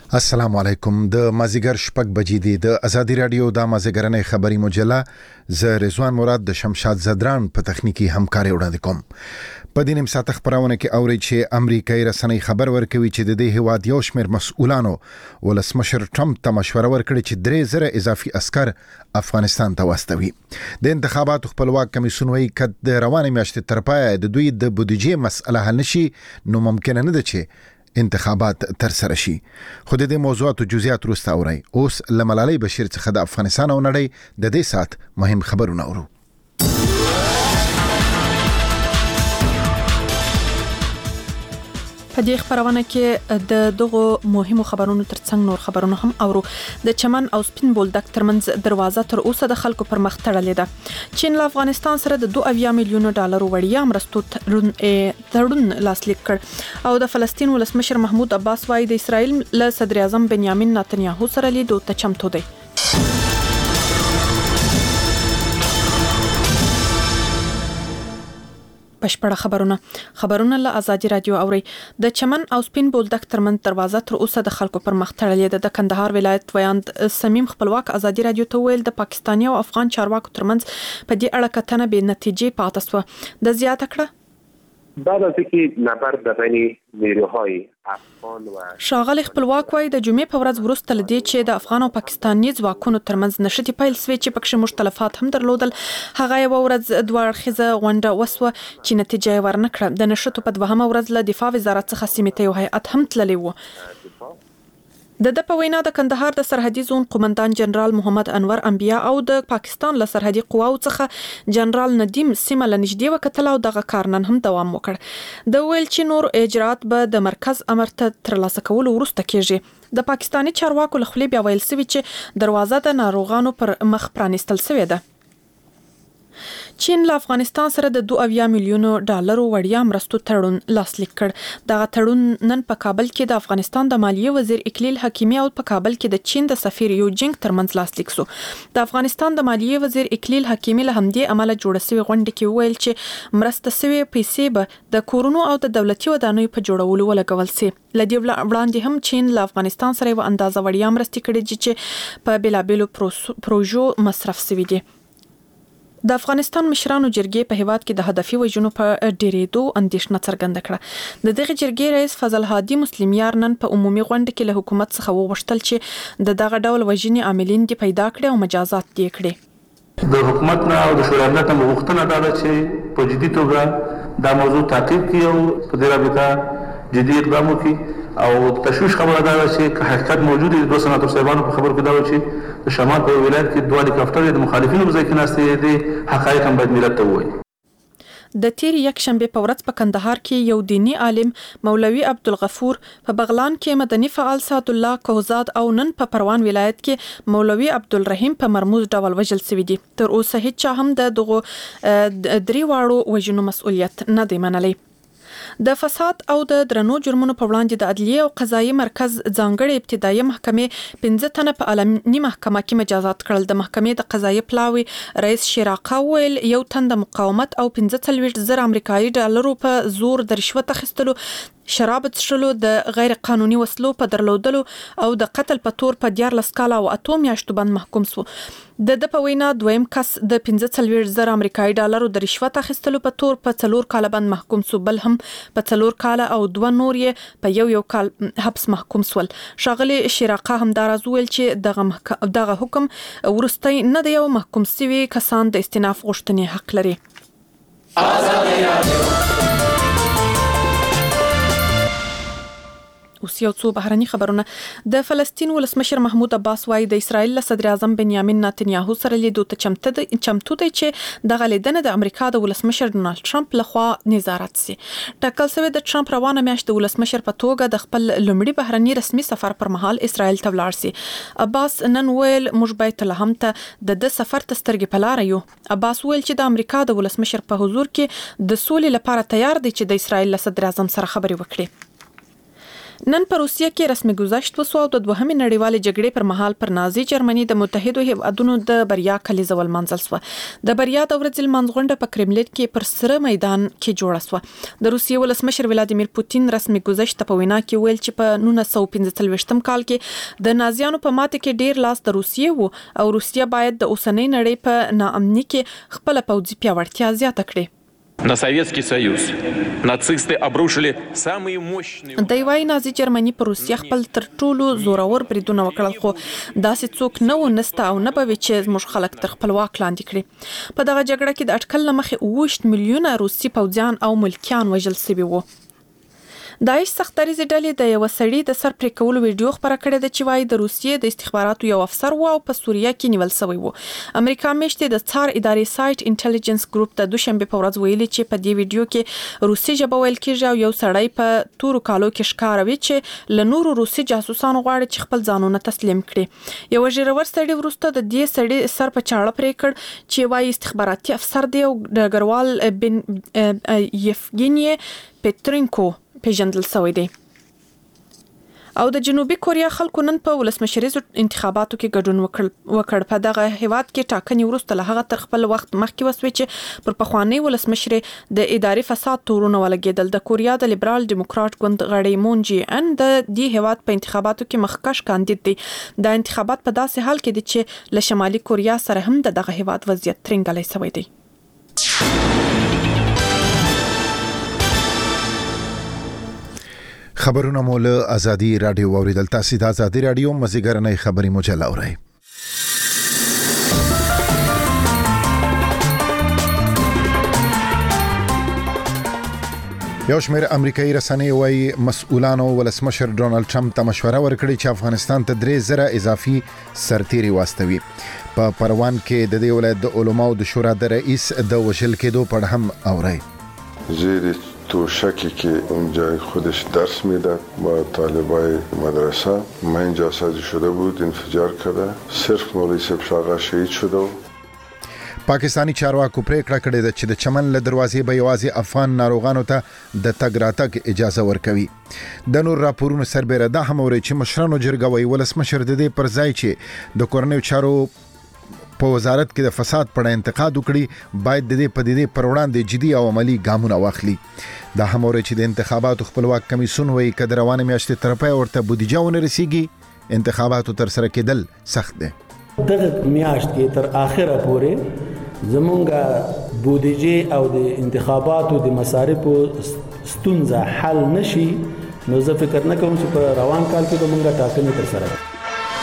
السلام علیکم. د مازیګر شپږ بجې دي د ازادي رادیو د مازیګرنې خبري مجله ز رضوان مراد د شمشاد زدران په تخنیکی همکاري وړاندې کوم. په دې نیم ساعت خبرونه کې اوري چې امریکایي رسنۍ خبر ورکوي چې د دې هواد یو شمېر مسؤلانو ولسمشر ټرمپ ته مشوره ورکړي چې 3000 اضافي عسكر افغانستان ته واستوي. د انتخاباتو خپلواک کمیسیون وايي چې د روانې میاشتې تر پایه د دوی د بودیجې مسله حل نشي نو ممکن نه ده چې انتخابات تر سره شي. خو د دې موضوعاتو جزئیات وروسته اورئ. اوس لملالۍ بشیر څخه د افغانستان او نړۍ د دې سات مهم خبرونه اورو. په دې خبرونه کې د دغه مهمو خبرونو ترڅنګ نور خبرونه هم اورو. د چمن او سپین بولدک ترمنځ دروازه تر اوسه د خلکو پر مخ تړلې ده. چین له افغانستان سره د 2 میلیون ډالر وړیا مرستو تړون لاسلیک کړ او د فلسطین ولسمشر محمود عباس وايي د اسرائیل له صدر اعظم بنیامین نتنیاهو سره لیدو ته چمتو دی. بشپړه خبرونه له ازادي رادیو اوري. د چمن او سپین بولدک ترمنځ دروازه تر اوسه د خلکو پر مخ تړلې ده. د کندهار ولایت ویاند سمیم خپلواک ازادي رادیو ته ویل د پاکستاني او افغان چارواکو ترمنځ په دې اړه کتنه به نتیجې پاتې سو. د زیاته کړه بعد از اینکه نبرد بین نیروهای افغان و شاغل خپلواک وايي د جمعې په ورځ وروسته لدی چې د افغان او پاکستاني ځواکونو ترمنځ نشټي پیل سوي چې پکې مختلفات هم درلودل. هغه یو ورځ دوه اړخیزه غونډه وسوه چې نتیجه ورنکړه. د نشټو په دوهمه ورځ له دفاع وزارت څخه سیمه ته یو هیئت هم تللی وو. د په وینا د کندهار د سرحدي زون قومندان جنرال محمد انور انبیا او د پاکستان له سرحدي قواو څخه جنرال ندیم سیمه لنږدې وکتل او دغه کارنن هم دوام وکړ. د ویل چې نور اجرات به د مرکز امر ته ترلاسه کول ورسته کیږي. د پاکستاني چارواکو له خپل بیا ویل سوي چې دروازه د ناروغانو پر مخ پرانستل سوې ده. چین له افغانستان سره د 2 میلیون ډالر وړیا مرستو تړون لاسلیک کړ. دغه تړون نن په کابل کې د افغانستان د مالیې وزیر اکلیل حکیمی او په کابل کې د چین د سفیر یو جنګ ترمنځ لاسلیک شو. د افغانستان د مالیې وزیر اکلیل حکیمی له همدې عمله جوړ شوی غونډه کې ویل چې مرسته شوی پیسې به د کورونو او د دولتي ودانیو په جوړولو ولګول شي. لدی وړاندې هم چین له افغانستان سره یو اندازه وړیا مرستې کړې چې په بلابلو پروژو مصرف شوی دي. د افغانستان مشرانو جرګې په هیواد کې د هدفي وژنو په ډیریدو اندیشنه څرګنده کړه. د دغه جرګې رئیس فضل هادي مسلمیار نن په عمومي غونډه کې له حکومت څخه وغوښتل چې د دغه ډول وژنې عاملین دي پیدا کړي او مجازات دي کړي. د حکومت نه او د شورا ملت نه غوښتنه ده چې په جدي توګه دا موضوع تعقیب کړي او په دې رابطه جدي اقدام وکړي. او تشویش خبره ده چې حقیقت موجود دی. د سناتور صاحبانو په خبر کې دا و چې د شمال په ولایت کې 2 هلیکاپټر د مخالفینو په ځای کې ناستې دي. حقایق هم باید ملت ته ووایي. د تیر یک شنبه په ورځ په کندهار کې یو دینی عالم مولوي عبدالغفور، په بغلان کې مدني فعال سعد الله کوزاد او نن په پروان ولایت کې مولوي عبدالرحیم په مرموز ډول وژل شوي دي. تر اوسه هیڅ هم د دغه درې واړو وژنو مسؤلیت نه دی منلی. د فساد او د درنو جرمونو په وړاندې د عدلیه او قضایي مرکز ځانګړي ابتدایي محکمې 15 تنه په عالمي محکمه کې مجازات کړل. د محکمې د قضایي پلاوي رئیس شیراقه ویل یو تن د مقاومت او 45,000 امریکایي ډالرو په زور د رشوت اخیستلو، شراب څښلو، د غیر قانوني وسلو په درلودلو او د قتل په تور په 14 کال او 8 میاشتو باندې محکوم شو. د په وینا دویم کس د 45,000 امریکایي ډالرو د رشوت اخیستلو په تور په 4 کال باندې محکوم شو. بل هم په 4 کال او 2 نور یې په یو کال حبس محکوم شول. شاغلي شیراقه هم دا راز ویل چې دغه حکم ورستی نه دی او محکوم شوي کسان د استئناف غوښتنې حق لري. اوس یو څو بهرني خبرونه. د فلسطین ولسمشر محمود عباس وايي د اسرائیل له صدر اعظم بنیامین نتنیاهو سره لیدو ته چمتو دی چې دغه لیدنه د امریکا د ولسمشر ډونالد ټرمپ لخوا نظارت شي. ټاکل شوی د ټرمپ روانه میاشت د ولسمشر په توګه د خپل لومړي بهرني رسمي سفر پر مهال اسرائیل ته ولاړ شي. عباس نن ویل موږ بیت لحم ته د سفر ته سترګې په لار یو. عباس ویل چې د امریکا د ولسمشر په حضور کې د سولې لپاره تیار دی چې د اسرائیل له صدر اعظم سره خبرې وکړي. نن په روسیه کې رسمي گذشت وسو او د دوهمې نړیوالې جګړې پر مهال پر نازي جرمني د متحدو هیوادونو د بریا کلیزه ولمنځل سو. د بریا د ورځې لمانځغونډه په کرملین کې پر سره میدان کې جوړه سو. د روسیې ولسمشر ولادیمیر پوتین رسمي گذشت په وینا کې ویل چې په 1945 کال کې د نازیانو په ماته کې ډیر لاس د روسیې وو او روسیه باید د اوسنۍ نړۍ په ناامنۍ کې خپل پوځي پیاوړتیا زیاته کړي. На Советский Союз нацисты обрушили самые мощные. د وای نازي جرمني پر روسیه خپل تر ټولو زورور بریدونه وکړل خو داسې څوک نه و نسته او نه به چې زموږ خلک تر خپلواک لاندې کړي. په دغه جګړه کې د اټکل مخې 20 میلیونه روسي پوځیان او ملکیان وژل شوي وو. داعش سختریزې ډلې د یو سړي د سر پرې کولو ویډیو خبره کړې ده چې وايي د روسیې د استخباراتو یو افسر و او په سوریه کې نیول شوی و. امریکا میشته د څار ادارې سایت انټيليجنس ګروپ ته دوشنبه په ورځ ویلي چې په دې ویډیو کې روسي ژبه ویل کېږي او یو سړی په تورو کالو کې ښکاروي چې له نورو روسي جاسوسانو غواړي چې خپل ځانونه تسلیم کړي. یو ژیرور سړی ورسته د دې سړي سر په چاړه پرې کړ چې وايي استخباراتي افسر دی او د ګروال بن یفګینی پټرینکو پیژندل شوی دی. او د جنوبي کوریا خلکو نن په ولسمشریزو انتخاباتو کې ګډون وکړ. په دغه هیواد کې ټاکنې وروسته له هغه تر خپل وخت مخکې وسوي چې پر پخوانی ولسمشر د اداري فساد تورونه ولګېدل. د کوریا د لیبرال دیموکرات ګوند غړی مون جی ان د دې هیواد په انتخاباتو کې مخکښ کاندید دی. د انتخابات په داسې حال کې دي چې له شمالي کوریا سره هم دغه هیواد وضعیت ترنګلی شوی دی. خبرونه مو له ازادي رادیو اوریدل. تاسو د ازادي رادیو مزیګرنۍ خبري مجله اورئ. یو شمېر امریکایي رسنۍ وايي مسؤلانو ولسمشر ډونالد ټرمپ ته مشوره ورکړې چې افغانستان ته 3,000 اضافي سرتیري واستوي. په پروان کې د دې ولایت د علماو د شورا د رئیس د وژل کېدو په اړه هم اورئ. زیر توشکی که اونجا خودش درس میداد با طالبای مدرسه من اینجا سازی شده بود انفجار کرده صرف مولوی صاحب شاغا شهید شده. پاکستانی چارواکو پریکړه کړې ده چې د چمن له دروازې به یوازې افغان ناروغانو ته د تګ راتګ اجازه ورکوي. د نور راپورونو سربېره دا هم اوري چې مشرانو جرګه وایي ولسمشر د دې پر ځای چې د کورنیو چارو په وزارت کې د فساد په اړه انتقاد وکړي باید د دې پدیدې پر وړاندې جدي او عملی ګامونه واخلي. دا هم اوري چې د انتخاباتو خپلواک کمیسیون وایي که د روانې میاشتې طرفه ورته بودیجه ونه رسیږي انتخاباتو ترسره کېدل سخت دی. دغه میاشت کې تر اخره پورې زمونږ بودیجه او د انتخاباتو د مصارفو ستونزه حل نشي نو زه فکر نه کوم چې په روان کال کې به مونږ ټاکنې ترسره کړو.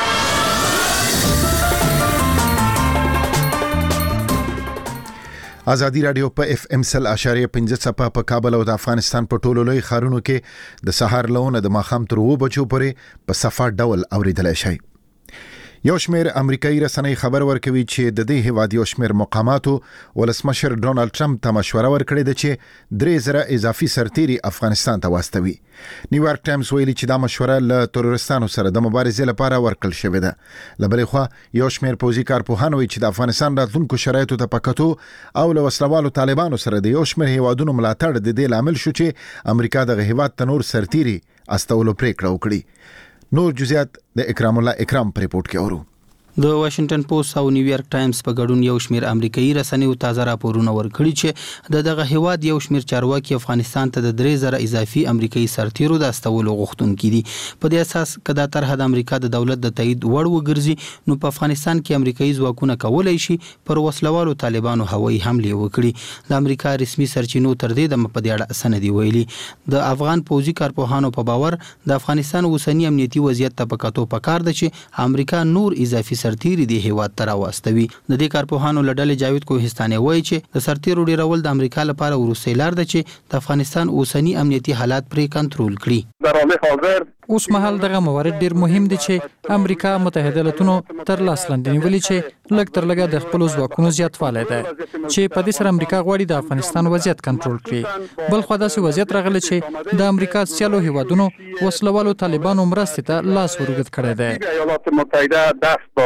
ازادي رادیو په FM 100.5 صفه په کابل او د افغانستان په ټولو لوی ښارونو کې د سهار لونه د ماخام تر 2 بجو پورې په صفه ډول اوریدلای شي. یو شمېر امریکایي رسنۍ خبر ورکوي چې د دې هیواد یو شمېر مقاماتو ولسمشر ډونالد ټرمپ ته مشوره ورکړې ده چې 3,000 اضافي سرتیري افغانستان ته واستوي. نیویارک ټایمز ویلي چې دا مشوره له تروریستانو سره د مبارزې لپاره ورکړل شوې ده. له بلې خوا یو شمېر پوځي کارپوهان وایي چې د افغانستان راتلونکو شرایطو ته په کتو او له وسلوالو طالبانو سره د یو شمېر هیوادونو ملاتړ د دې لامل شو چې امریکا دغه هیواد ته نور سرتیري استولو پریکړه وکړي. نور جزئیات د اکرام الله اکرام په ریپورت کې اورو. د واشنگټن پوسټ او نیویارک ټایمز په ګډون یو شمېر امریکایي رسنیو تازه راپورونه ورکړي چې دغه هیواد یو شمېر چارواکي افغانستان ته د 3,000 اضافي امریکایي سرتیرو د استولو غوښتونکي دي. په دې اساس کدا طرح د امریکا د دولت د تایید وړ وګرځي نو په افغانستان کې امریکایي ځواکونه کولای شي پر وسلوالو طالبانو هوایي حمله وکړي. د امریکا رسمي سرچینو تر دې د په دې اړه سندې ویلي. د افغان پوځي کارپوهانو په باور د افغانستان اوسنی امنیتي وضعیت ته په کتو پکار ده چې امریکا نور اضافي سرتیري د هیواد تر واستوي. د دې کارپوهانو لړل جاوید کوهستاني وایي چې د سرتیرو ډیرول د امریکا لپاره وروستۍ لار ده چې د افغانستان اوسنی امنیتي حالات پرې کنټرول کړي. در حال حاضر اوس مهال دغه موارد ډیر مهم دي چې امریکا متحده ایالاتونو تر لاس لاندې نیولي چې لږ تر لږه د خپل ځواکونو زیاتوالی ده چې په دې سره امریکا غواړي د افغانستان وضعیت کنټرول کړي. بل خو داسې وضعیت راغلی چې د امریکا سیالو هیوادونو وسلوالو طالبانو مرستې ته لاس ورغت کړی دی.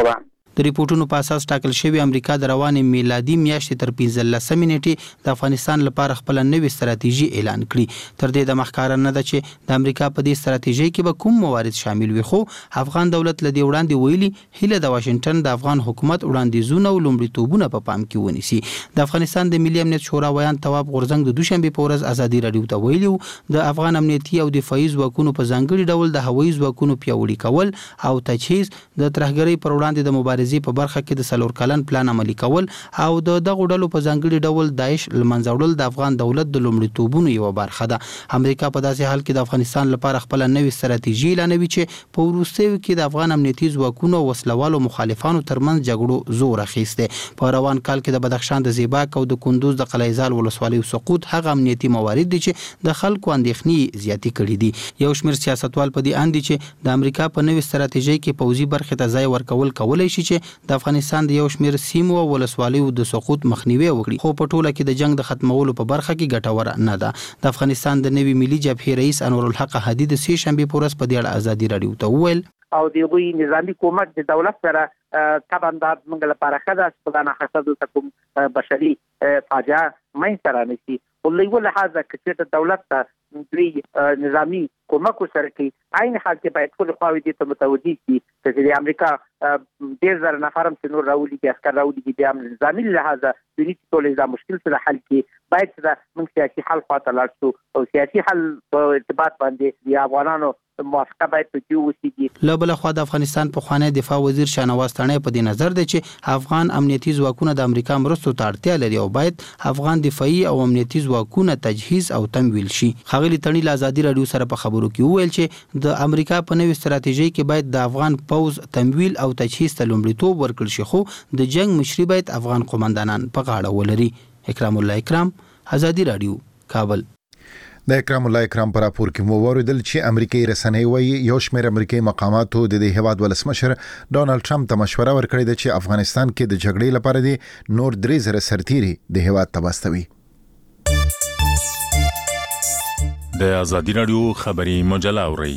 د ریپورتونو په اساس ټاکل شوی امریکا د روانې میلادي میاشتې تر 15 نیټې د افغانستان لپاره خپل نوې ستراتیژي اعلان کړي. تر دې د مخکاره نه ده چې د امریکا په دې ستراتیژي کې به کوم موارد شامل وي، خو افغان دولت لدی وړاندې ویلي هیله د واشنگټن د افغان حکومت وړاندیزونه او لومړیتوبونه په پام کې ونیسي. د افغانستان د ملي امنیت شورا ویان تواب غورزنګ د دوشنبه په ورځ ازادي رادیو ته ویلي د افغان امنیتي او دفاعي ځواکونو په ځانګړي ډول د هوایي ځواکونو پیاوړي کول او تجهیز د ترهګرۍ پر وړاندې د مبارزې په برخه کې د 4 کلن پلان عملي کول او د دغه ډلو په ځانګړي ډول داعش لمنځه وړل د افغان دولت د لومړیتوبونو یو برخه ده. امریکا په داسې حال کې د افغانستان لپاره خپل نوې ستراتیژي اعلانوي چې په وروستیو کې د افغان امنیتي ځواکونو او وسلوالو مخالفانو ترمنځ جګړو زور اخیسته. په روان کال کې د بدخشان د زیباک او د کندوز د قلعه‌زال ولسوالیو سقوط هغه امنیتي موارد دي چې د خلکو اندېښنې زیاتې کړي دي. یو شمېر سیاستوال په دې اند چې د امریکا په نوې ستراتیژي کې پوځي برخه ته ځای ورکول کولای شي چې د افغانستان د یو شمېر سیمو او ولسوالیو د سقوط مخنیوي وکړي، خو په ټوله کې د جنگ د ختمولو په برخه کې ګټوره نه ده. د افغانستان د نوي ملي جبهې رئیس انور الحق هادي د سې شنبه په ورځ په دې اړه ازادي رادیو ته وویل او دغه نظامی کومک د دولت سره طبعا د موږ لپاره خدای سپدانه حسد تکوم بشري فاجعه مې سره نشي ولې ول هغه چې دولت ته دوی نظامی کومک سره کوي عین حال کې باید ټول خواوې دې ته متوجي شي چې د امریکا ډېر زر نفرم چې نور راولي کې عسكر راولي کې بیا نظامی لحاظه د دې ټول دا مشکل سره حل کې باید دا موږ سیاسي حل خواته لاړ شو او سیاسي حل په ارتباط باندې د افغانانو موافقه باید پکې وشي. له بل خوا د افغانستان په خوانی دفاع وزیر شاهنواز تڼۍ په دې نظر دی چې افغان امنیتي ځواکونه د امریکا مرستو ته اړتیا لري او باید افغان دفاعي او امنیتي ځواکونه تجهیز او تمویل شي. ښاغلي تڼۍ له ازادي رادیو سره په خبرو کې وویل چې د امریکا په نوې ستراتیژي کې باید د افغان پوز تمویل او تجهیز ته لومړیتوب ورکړل شي، خو د جنگ مشري باید افغان قومندانان په غاړه ولري. اکرام الله اکرام، ازادي رادیو، کابل. د اکرام الله اکرام پر راپور کې مو وریدل چې امریکایي رسنۍ وایي یو شمېر امریکایي مقاماتو د دې هیواد ولسمشر ډونالد ټرمپ ته مشوره ورکړې ده چې افغانستان کې د جګړې لپاره د نور 3000 سرتیري د هیواد ته واستوي. د ازادي رادیو خبري مجله اوري.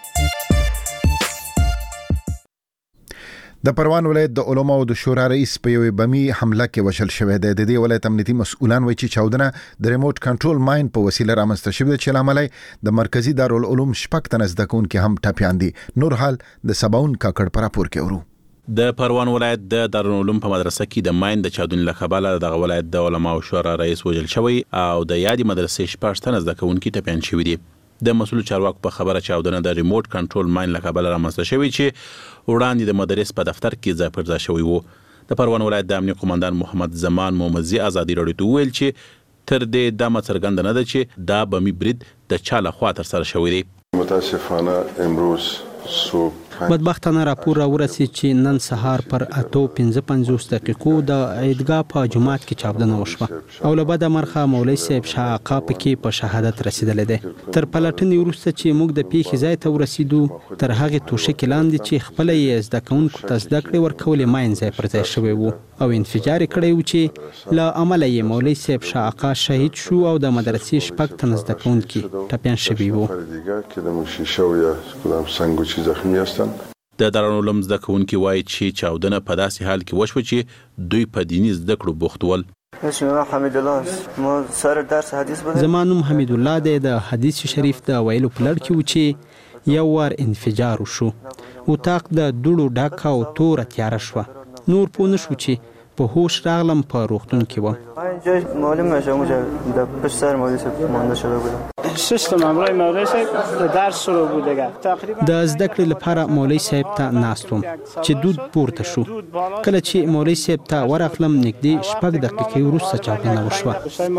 د پروان ولایت د علماو د شورا رئیس په یوې بمي حمله کې وشل شوی دی. د دې ولایت امنیتي مسؤلان وایي چې چاودنه د ریموټ کنټرول ماین په وسیله رامنځته شوې چې لامل د مرکزی دارالعلوم شپږ تنه زده کوونکي هم ټپیان دي. نور حال د سباون کاکړ پر راپور کې ورو. د پروان ولایت د دارالعلوم په مدرسه کې د ماین د چاودنې له کبله د ولایت د علماو شورا رئیس وژل شوی او د یادې مدرسې شپږ تنه زده کوونکي ټپیان شوي دي. د مسؤل چارواکو په خبره چاودنه د ریموټ کنټرول ماین له کبله رامنځته شوی چې وړاندې د مدرس په دفتر کې ځای پر ځای شوی وو. د پروان ولایت د امنیه قومندان محمد زمان محمدزي ازادي رادیو ته وویل چې تر دې دا څرګنده نه ده چې دا بمي برید د چا لخوا ترسره شوی دی. متاسفانه امروز صبح بدبختانه راپور را ورسید چې نن سهار پر 8:55 دقیقو د عیدګاه په جماعت کې چاودنه وشوه او له بده مرغه مولوي صاحب شاه آقا پکې په شهادت رسیدلی دی. تر پلټنې وروسته چې موږ د پیښې ځای ته ورسیدو تر هغې توشکې لاندې چې خپله یې زده کوونکو ته زده کړې ورکولې ماین ځای پر ځای شوی و او انفجار یې کړی و چې له امله یې مولوي صاحب شاه آقا شهید شو او د مدرسې شپږ تنه زده کوونکي ټپیان شوي وو. د دارالعلوم زده کوونکي وایي چې چاودنه په داسې حال کې وشوه چې دوی په دیني زده کړو بوخت ول. زما نوم حمید الله دی. د حدیث شریف د ویلو په لړ کې و چې یو وار انفجار وشو، اتاق د دوړو ډک او توره تیاره شوه. نور پوه نه شو چې په هوش راغلم په روغتون کې وم. د زده کړې لپاره مولوي صاحب ته ناست وم چې دود پورته شو. کله چې مولوي صاحب ته ورغلم نږدې 6 دقیقې وروسته چاودنه وشوه.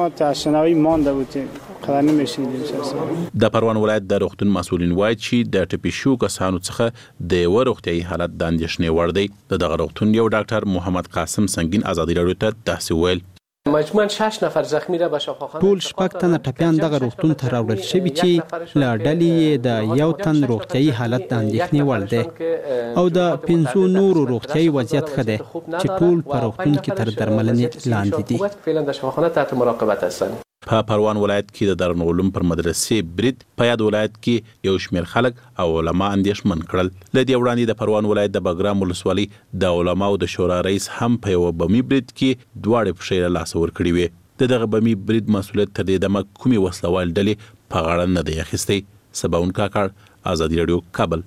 د پروان ولایت د روغتون مسؤلین وایي چې د ټپي شوو کسانو څخه د یوه روغتیایي حالت د اندېښنې وړ دی. د دغه روغتون یو ډاکټر محمد قاسم سنگین ازادي رادیو ته داسې ویل. مجموعاً 6 نفر زخمی را به شفاخانه ټول شپږ تنه ټپیان دغه روغتون ته راوړل شوي چې له ډلې د یو تن روغتیایي حالت د اندېښنې وړ دی او د 5 نورو روغتیایي وضعیت ښه دی چې ټول په روغتون کې تر درملنې لاندې دي. فعلا در شفاخانه تحت مراقبت هستند. په پروان ولایت کې د دارالعلوم پر مدرسې برید په یاد ولایت کې یو شمېر خلک او علما اندېښمن کړل. له دې وړاندې د پروان ولایت د بګرام ولسوالۍ د علماو د شورا رئیس هم په یو بمي برید کې دواړې پښې له لاسه ورکړې وې. دغه بمي برید مسؤلیت تر دې دمه کومې وسلوال ډلې په غاړه نه دی اخیستی. سباون کاکړ، ازادي راډیو، کابل.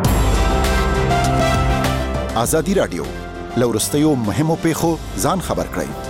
ازادي راډیو له وروستیو مهمو پیښو ځان خبر کړئ.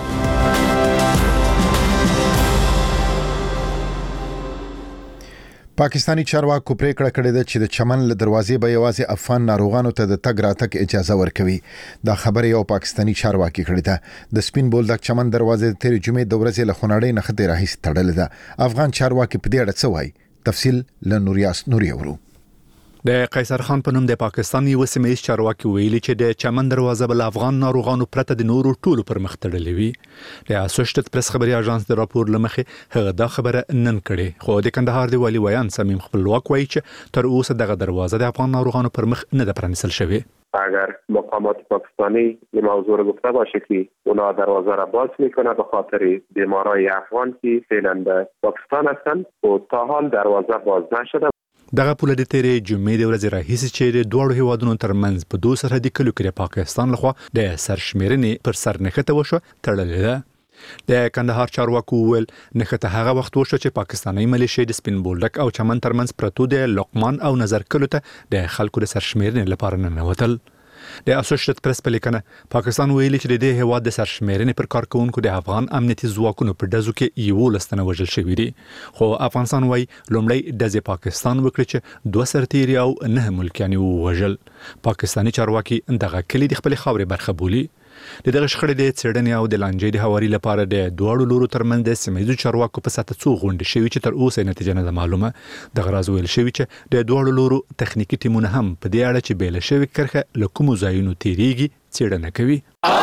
پاکستانی چارواکو پریکړه کړې ده چې د چمن له دروازې به یوازې افغان ناروغانو ته د تګ راتګ اجازه ورکوي. دا خبره یو پاکستانی چارواکي کړې ده. د سپین بولدک چمن دروازې د تیرې جمعې د ورځې له خونړۍ نښتې راهیسې تړلې ده. افغان چارواکي په دې اړه څه وایي؟ تفصیل له نوریاس نوري اورو. د قیصر خان په نوم د پاکستان یو سیمه‌ایز چارواکي ویلي چې د چمن دروازه بل افغان ناروغانو پرته د نورو ټولو پر مخ تړلې وي. د اسوسییټډ پریس خبري اژانس د راپور لمخې هغه دا خبره نن کړي، خو د کندهار دی والي ویان سمیم خپلواک وایي چې تر اوسه دغه دروازه د افغان ناروغانو پر مخ نه ده پرانیستل شوې. اگر مقامات پاکستانی این موضوع رو گفته باشه که اونا دروازه را باز میکنه به خاطر بیمارای افغان که فعلا به پاکستان هستند و تا حال دروازه باز نشده. دغه پوله د تیرې جمعې د ورځې راهیسې چې د دوړو هیوادونو ترمنځ په دوه سرحدي کلیو کې د پاکستان لخوا د سرشمیرنې پر سر نښته وشو تړلې ده. د کندهار چارواکو ویل نښته هغه وخت وشو چې پاکستاني ملیشې د سپین بولدک او چمن ترمنځ پرتو د لقمان او نظر کلو ته د خلکو د سرشمیرنې لپاره ننوتل. د اسوسییټډ پریس په لیکنه پاکستان ویلي چې د دې هیواد د سرشمیرنې پر کارکونکو د افغان امنیتي ځواکونو په ډزو کې 11 تنه وژل شوي دي، خو افغانستان وايي لومړی ډزې پاکستان وکړي چې 2 سرتیري او 9 ملکیان ووژل. پاکستاني چارواکي دغه کلی د خپل خاورې برخه بولي. د دغه شخړې د څېړنې او د لانجې د هواري لپاره د دوړو لورو ترمنځ د سیمه‌ایزو چارواکو په ساته څو غونډې شوي چې تر اوسه نتیجه نه ده معلومه. دغه راز ویل شوي چې د دوړو لورو تخنیکی ټیمونه هم په دې اړه چې بیل شوی کرخه له کومو ځایونو تیریږي څېړنه کوي.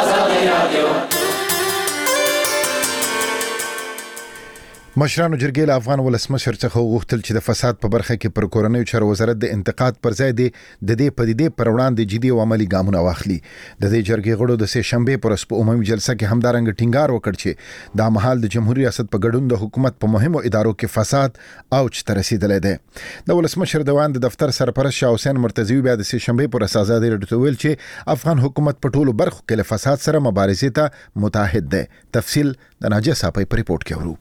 مشرانو جرګې له افغان ولسمشر څخه وغوښتل چې د فساد په برخه کې پر کورنیو چارو وزارت د انتقاد پر ځای د دې پدیدې پر وړاندې جدي او عملی ګامونه واخلي. د دې جرګې غړو د سه شنبه پر په عمومي جلسه کې همدارنګ ټینګار وکړ چې دا مهال د جمهوریت ریاست په ګډون د حکومت په مهمو ادارو کې فساد اوج ته رسیدلی دی. د ولسمشر د دفتر سرپرست شاه حسین مرتضوی بیا د سه شنبه پر ازادي راډیو ویل چې افغان حکومت په ټولو برخو کې له فساد سره مبارزې ته متحد دی. تفصیل د ناجیه صاحب په ریپورت کې ورو.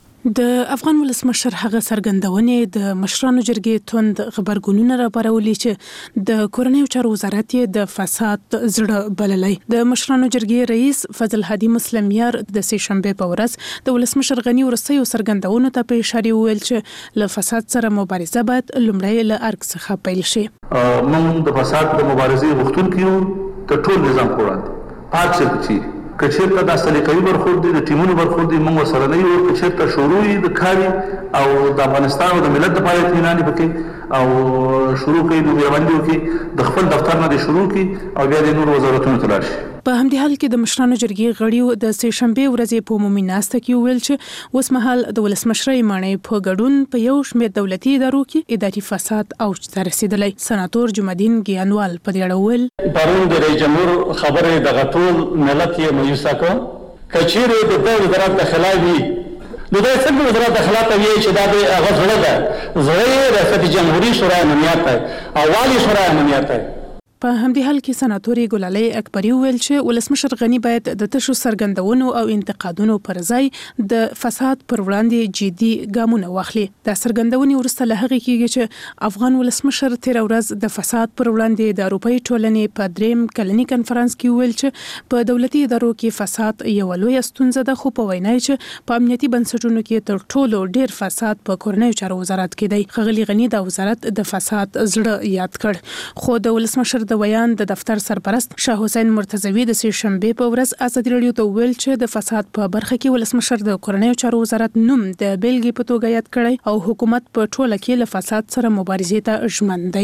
د افغان ولسمشر هغه څرګندونې د مشرانو جرګې توند خبرګونونه راپارولي چې د کورنیو چارو وزارت د فساد زړه بللی. د مشرانو جرګې رئیس فضل هادي مسلمیار د سه شنبه په ورځ د ولسمشر غنی ورسېو څرګندونو ته په اشاره ویل چې له فساد سره مبارزه باید لومړی له ارګ څخه پیل شي. موږ د فساد د مبارزې غوښتونکي یو د ټول نظام په وړاندې پات چې کچېرته د سلیقې برخورد دي د ټیمونو برخورد دي موږ سره نه یو کچېرته شروع د کاري او د افغانستان او د ملت لپاره اطمینان پکې او شروع کوي د بیاوندیو کې د خپل دفتر نه شروع کوي او بیا د نور وزارتونو ته لاړ شي. په همدې حال کې د مشرانو جرګې غړیو د سه شنبه ورځې په عمومي ناسته کې ویل چې اوس مهال د ولسمشرۍ مانې په ګډون په یو شمېر دولتي ادارو کې اداري فساد اوج ته رسیدلی. سناتور جمعالدین ګیانوال په دې اړه ویل پرون د رئیس جمهور خبره د غټول ملت یې مایوسه کړ. کچېرې د دولت وزارت داخله وي نو دا څنګه وزارت داخله ته وی چې دا د هغه زړه ده زړه ریاست جمهوریت شورا امنیت او والی شورا امنیت. په همدې حال کې سناتوري ګلالۍ اکبري ویل چې ولسمشر غنی باید د تشو سرګندونو او انتقادونو پر ځای د فساد پر وړاندې جدي ګامونه واخلي. د سرګندونې وروسته له هغې کېږي چې افغان ولسمشر تېره ورځ د فساد پر وړاندې د اروپایي ټولنې په 3 کلني کنفرانس کې ویل چې په دولتي ادارو کې فساد یوه لویه ستونزه ده، خو په وینا چې په امنیتي بنسټونو کې تر ټولو ډېر فساد په کورنیو چارو وزارت کې دی. ښاغلي غني د وزارت د فساد زړه یاد کړ، خو د ولسمشر د ویان د دفتر سرپرست شاه حسین مرتضوی د سه شنبه په ورځ ازادي راډیو ته ویل چې د فساد په برخه کې ولسمشر د کورنیو چارو وزارت نوم د بیلګې په توګه یاد کړی او حکومت په ټوله کې له فساد سره مبارزې ته ژمن دی.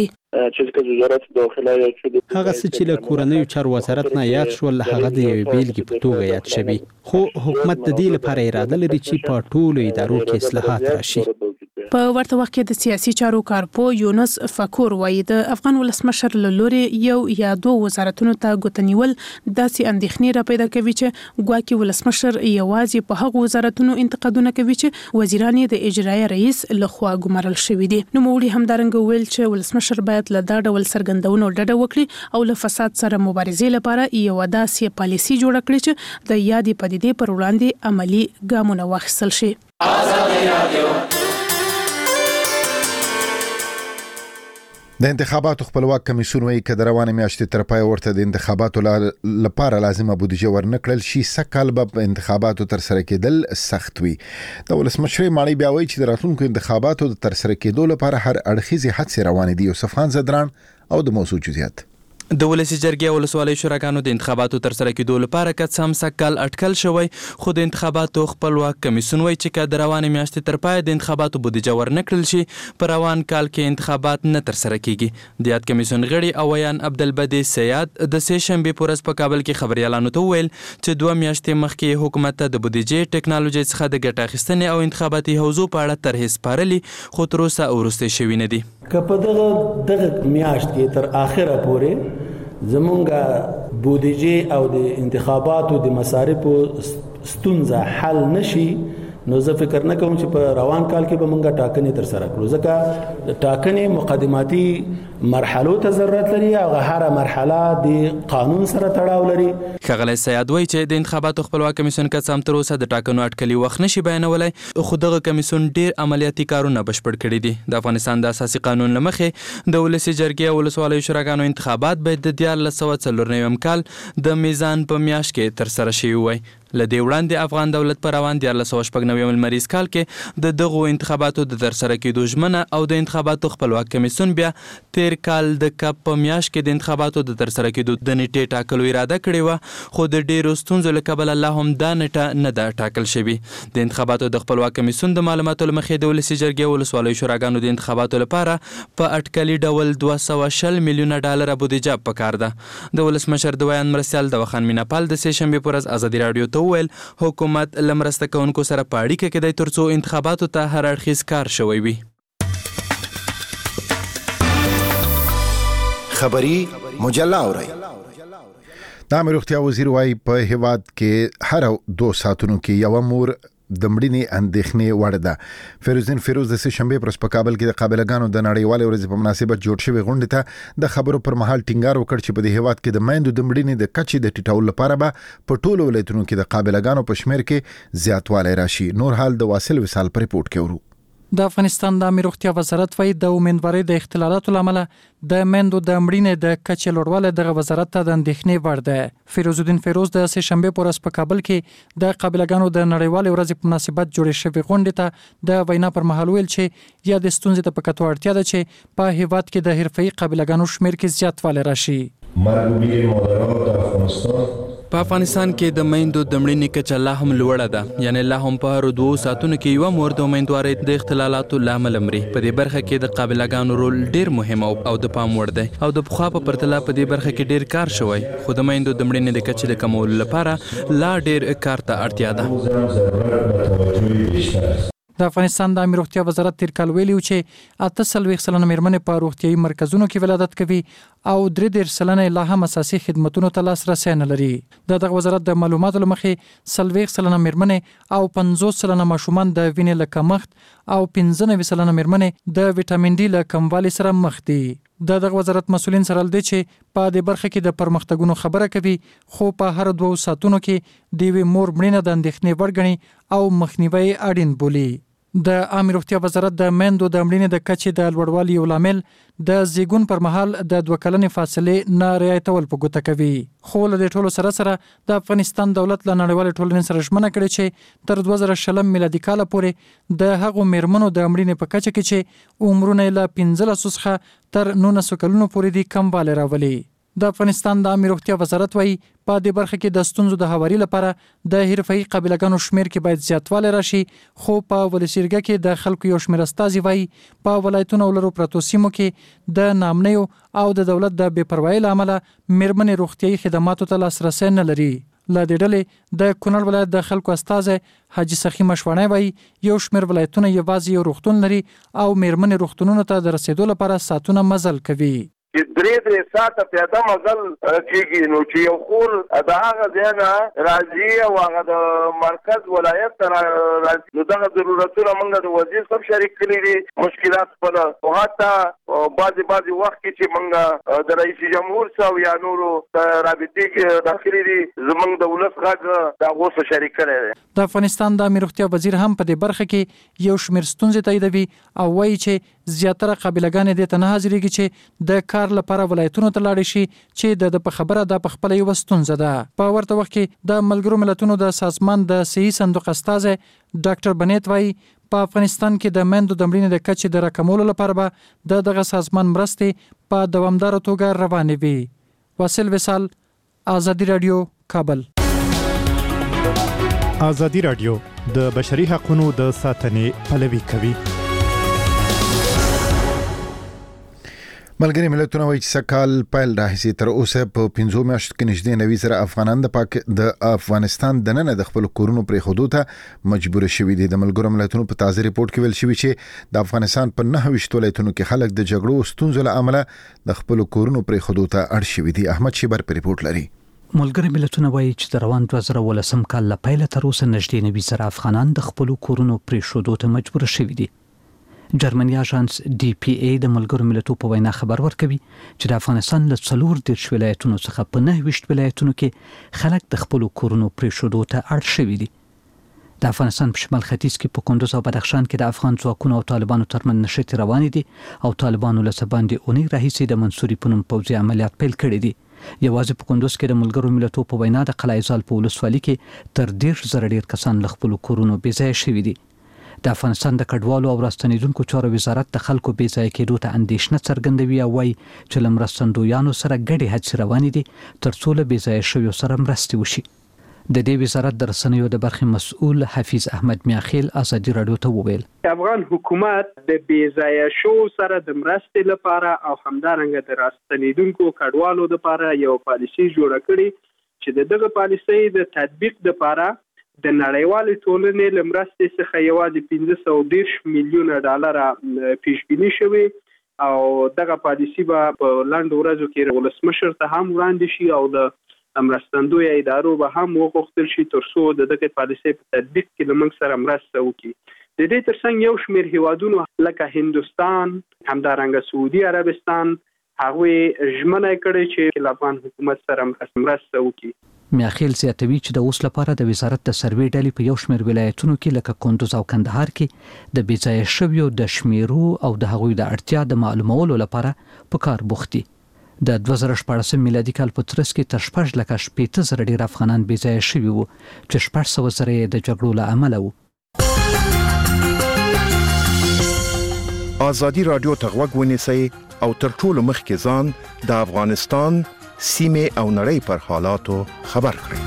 هغه څه چې له کورنیو چارو وزارت نه یاد شول هغه د یوې بیلګې په توګه یاد شوي، خو حکومت د دې لپاره اراده لري چې په ټولو ادارو کې اصلاحات راشي. په ورته وخت کې د سیاسي چارو کارپو یونس فکور وایي د افغان ولسمشر له لوري یو یا دوه وزارتونو ته ګوتنیول داسې اندېښنې را پیدا کوي چې ګواکې ولسمشر یوازې په هغو وزارتونو انتقادونه کوي چې وزیران یې د اجرایي رئیس لخوا ګمارل شوي دي. نوموړي همدارنګه ویل چې ولسمشر باید له دا ډول څرګندونو ډډه وکړي او له فساد سره مبارزې لپاره یو داسې پالیسي جوړه کړي چې د یادې پدیدې پر وړاندې عملی ګامونه واخیستل شي. د انتخاباتو خپلواک کمیسیون وايي چې د روانې میاشتې تر پای ورته د انتخاباتو لپاره لازمه بودیجه ورنکړل شي. سکهال به انتخاباتو تر سره کېدل سخت وي. د ولسمشر ماڼۍ بیا وایي چې د راتلونکو انتخاباتو د تر سره کېدو لپاره هر اړخیزې هڅې روانې دي. یوسف خان زدران او د موضوع جزئیات. د ولسی جرګې او ولسوالۍ شوراګانو د انتخاباتو تر سره کېدو لپاره که څه هم سږ اټکل شوی، خو د انتخاباتو خپلواک کمیسیون وایي چې که د روانې میاشتې تر پای د انتخاباتو بودیجه ورنکړل شي په روان کال کې انتخابات نه تر سره کیږي. د یاد کمیسیون غړي اویان عبدالبدی سیاد د سه شنبې په ورځ په کابل کې خبريالانو ته وویل چې 2 میاشتې مخکې حکومت ته د بودیجې ټکنالوژي څخه د ګټه اخیستنې او انتخاباتي حوزو په اړه طرحې سپارلي، خو تر اوسه وروسته شوي نه دي. که په دغه میاشت کې تر اخره پورې زمونږه بودیجه او د انتخاباتو د مصارفو ستونزه حل نشي، نو زه فکر نه کوم چې په روان کال کې به مونږه ټاکنې تر سره کړو، ځکه ټاکنې مقدماتي مرحلو ته ضرورت لري او هر مرحله د قانون سره تړاو لري. ښاغلی سیاد وایي چې د انتخاباتو خپلواک کمیسیون که څه هم تر اوسه د ټاکنو اټکلي وخت نشي بیانولی، خو دغه کمیسیون ډیر عملیاتي کارونه بشپړ کړي دي. د افغانستان د اساسي قانون له مخې د ولسي جرګې او ولسوالیو شوراګانو انتخابات باید د 1994 کال د میزان په میاشت کې تر سره شوي وای. له دې وړاندې افغان دولت په روان 1996 لمریز کال کې د دغو انتخاباتو د تر سره کېدو ژمنه او د انتخاباتو خپلواک کمیسیون بیا تیر کال د کپ په میاشت کې د انتخاباتو د تر سره کېدو د نیټې ټاکلو اراده کړې وه، خو د ډېرو ستونزو له کبله لا هم دا نیټه نه ده ټاکل شوې. د انتخاباتو د خپلواک کمیسیون د معلوماتو له مخې د ولسي جرګې او ولسوالیو شوراګانو د انتخاباتو لپاره په اټکلي ډول 220 میلیونه ډالر بودیجه پکار ده. د ولسمشر د ویان مرستیال د وخان میناپال د سه شنبې پر ورځ ازادي راډیو ته وویل حکومت له مرسته کوونکو سره په اړیکه کې دی ترڅو انتخاباتو ته هر اړخیز کار شوی وي. خبری مجله اورئ. د امیر روغتیا وزیر وايي په هیواد کې هر 2 ساعتونو کې یو مور د مړینې اندېښنې وړ ده. فیروزین فیروز د سه شنبې پر ورځ په کابل کې د قابلګانو د نړیوالې ورځې په مناسبت جوړ شوی غونډې ته د خبرو پر مهال ټینګار وکړ چې په دې هیواد کې د میندو د مړینې د کچې د ټیټولو لپاره به په ټولو ولایتونو کې د قابلګانو په شمیر کې زیاتوالی راشي. نور حال د واصل وصال پر ریپورت کې ورو. د افغانستان د امیر روغتیا وزارت وايي د امیندوارۍ د اختلالاتو لامل د میندو د مړینې د کچې لوړوالی دغه وزارت ته د اندېښنې وړ ده. فیروزالدین فیروز د سه شنبې پر ورځ په کابل کې د قابلګانو د نړیوالې ورځې په مناسبت جوړې شوې غونډې ته د وینا پر مهال ویل چې یا د ستونزې ته په کتو اړتیا ده چې په هیواد کې د حرفه‌ای قابلګانو شمیر کې زیاتوالی راشي. په افغانستان کې د میندو د مړینې کچه لا هم لوړه ده، یعنی لا هم په هر 2 ساعتونو کې یو مور د امیندوارۍ د اختلالاتو لامل مري. په دې برخه کې د قابلګانو رول ډیر مهم او د پام وړ دی او د پخوا په پرتله په دې برخه کې ډیر کار شوی، خو د میندو د مړینې د کچې د کمولو لپاره لا ډیر کار ته اړتیا ده. د افغانستان د امیر روغتیا وزارت تیر کال ویلي چې 48% میرمنې په روغتیايي مرکزونو کې ولادت کوي او 33% لا هم اساسي خدماتو ته لاسرسی نه لري. دغه وزارت د معلوماتو له مخې 40% میرمنې او 50% ماشومان د وینې له کمښت او 95% میرمنې د وټامین ډي له کموالي سره مخ دي. دغه وزارت مسولین سره د چې په دې برخه کې د پرمختګونو خبره کوي، خو په هر 2 ساعتونو کې د وی مور مړینه د اندېښنې وړ ګڼي او مخنیوي اړین بولي. د امیر روغتیا وزارت د میندو د مړینې د کچې د لوړوالي یو لامل د زیږون پر مهال د 2 کلنې فاصلې نه رعایتول په ګوته کوي. خو له دې ټولو سره د افغانستان دولت له نړیوالې ټولنې سره ژمنه کړې چې تر 2020 میلادي کال پورې د هغو میرمنو د مړینې په کچه کې چې عمرونه له 15 څخه تر 19 کلونو پورې دي کموالی راولي. د افغانستان د امیر روغتیا وزارت وايي په دې برخه کې د ستونزو د هواري لپاره د حرفه‌ای قابلګانو شمیر کې باید زیاتوالی راشي، خو په ولسي جرګه کې د خلکو یو شمېر استازي وايي په ولایتونو او لرو پرتو سیمو کې د ناامنیو او د دولت د بې پروایۍ له امله میرمنې روغتیايي خدماتو ته لاسرسی نه لري. له دې ډلې د کونړ ولایت د خلکو استازی حاجی سخی مشوڼی وایي یو شمېر ولایتونه یوازې یو روغتون لري او میرمنې روغتونونو ته د رسیدو لپاره ساعتونه مزل کوي. درې ساعته پیاده مزل کېږي نو چې یو خور د هغه ځای نه راځي او هغه د مرکز ولایت ته راځي نو دغه ضرورتونه موږ د وزیر صاحب شریک کړي دي مشکلات خپل او حتی بعضې وخت کې چې موږ د رئیس جمهور صاحب یا نورو رابطې کې داخلي دي زموږ د ولس غږ د هغو سره شریک کړی دی. د افغانستان د عامه روغتیا وزیر هم په دې برخه کې یو شمېر ستونزې تاییدوي او وایي چې زیاتره قابلګانې دې ته نه حاضرېږي چې د کار لپاره ولایتونو ته لاړې شي چې د په خبره دا په خپله یوه ستونزه ده. په ورته وخت کې د ملګرو ملتونو د سازمان د صحي صندوق استازی ډاکټر بنیت وایي په افغانستان کې د میندو د مړینې د کچې د راکمولو لپاره به دغه سازمان مرستې په دوامداره توګه روانې وي. واصل وصال، آزادي راډیو، کابل. آزادي راډیو د بشري حقوقو د ساتنې پلوي کوي. ملګری ملتونه وایي چې سکهال پیل راهیسې تر اوسه په 15 میاشتو کې نږدې 90 زره افغانان د افغانستان دننه د خپل کورونو پرېښودو ته مجبور شوي دي. د ملګرو ملتونو په تازه ریپورت کې ویل شوي چې د افغانستان په 29 ولایتونو کې خلک د جګړو ستونزو له امله د خپل کورونو پرېښودو ته اړ شوي دي. احمد شیبر په ریپورت لري. ملګری ملتونه وایي چې د روان 2018 کال له پیله تر اوسه نږدې 90 زره افغانان د خپل کورونو پرېښودو ته مجبور شوي دي. جرمني اژانس ډي پی ای د ملګرو ملتونو په وینا خبر ورکوي چې د افغانستان له 40 ولایتونو څخه په 29 ولایتونو کې خلک د خپل کورونو پرېښودو ته اړ شوي دي. د افغانستان په شمال ختیځ کې په کندوز او بدخشان کې د افغان ځواکونو او طالبانو ترمنځ نښتې روانې دي او طالبانو له څه باندې اونۍ راهیسې د منصوري په نوم پوځي عملیات پیل کړي دي. یوازې په کندوز کې د ملګرو ملتونو په وینا د قلعه زال په ولسوالۍ کې تر 10 زره ډېر کسان له خپل کورونو بې ځایه شوي دي. د افغانستان د کډوالو او راستنیدونکو چارو وزارت د خلکو بې ځایه کېدو ته اندېښنه څرګندوي او وایي چې له مرستندویانو سره ګډې هڅې روانې دي تر څو له بې ځایه شویو سره مرستې وشي. د دې وزارت د رسنیو د برخې مسؤل حفیظ احمد میاخیل آزادي راډیو ته وویل افغان حکومت د بې ځایه شو سره د مرستې لپاره او همدارنګه د راستنیدونکو کډوالو لپاره یو پالیسي جوړه کړې چې دغه پالیسي د تطبیق لپاره د نړیوالې ټولنې له مرستې څخه یوازې 510 میلیونه ډالر پیشبیني شوی او دغه پالیسي به په لنډو ورځو کې ولسمشر ته هم وړاندې شي او د مرستندوی ادارو به هم وغوښتل شي تر څو دغه پالیسي په تطبیق کې له موږ سره مرسته وکړي. د دې ترڅنګ یو شمېر هیوادونو لکه هندوستان، همدارنګه سعودي عربستان هغوی ژمنه کړې چې له افغان حکومت سره مرسته وکړي. میاخیل زیاتوي چې د اوس لپاره د وزارت د سروې ډلې په یو شمېر ولایتونو کې لکه کندوز او کندهار کې د بې ځایه شویو د شمیرو او د هغوی د اړتیا د معلومولو لپاره په کار بوخت دي. د 2014 میلادي کال په ترڅ کې تر 6.8 زره ډېر افغانان بې ځایه شوي وو چې 600 زره یې د جګړو له امله وو. آزادي راډیو ته غوږ ونیسئ او تر ټولو مخکې ځان د افغانستان سیمه او نړۍ پر حالاتو خبر کړئ.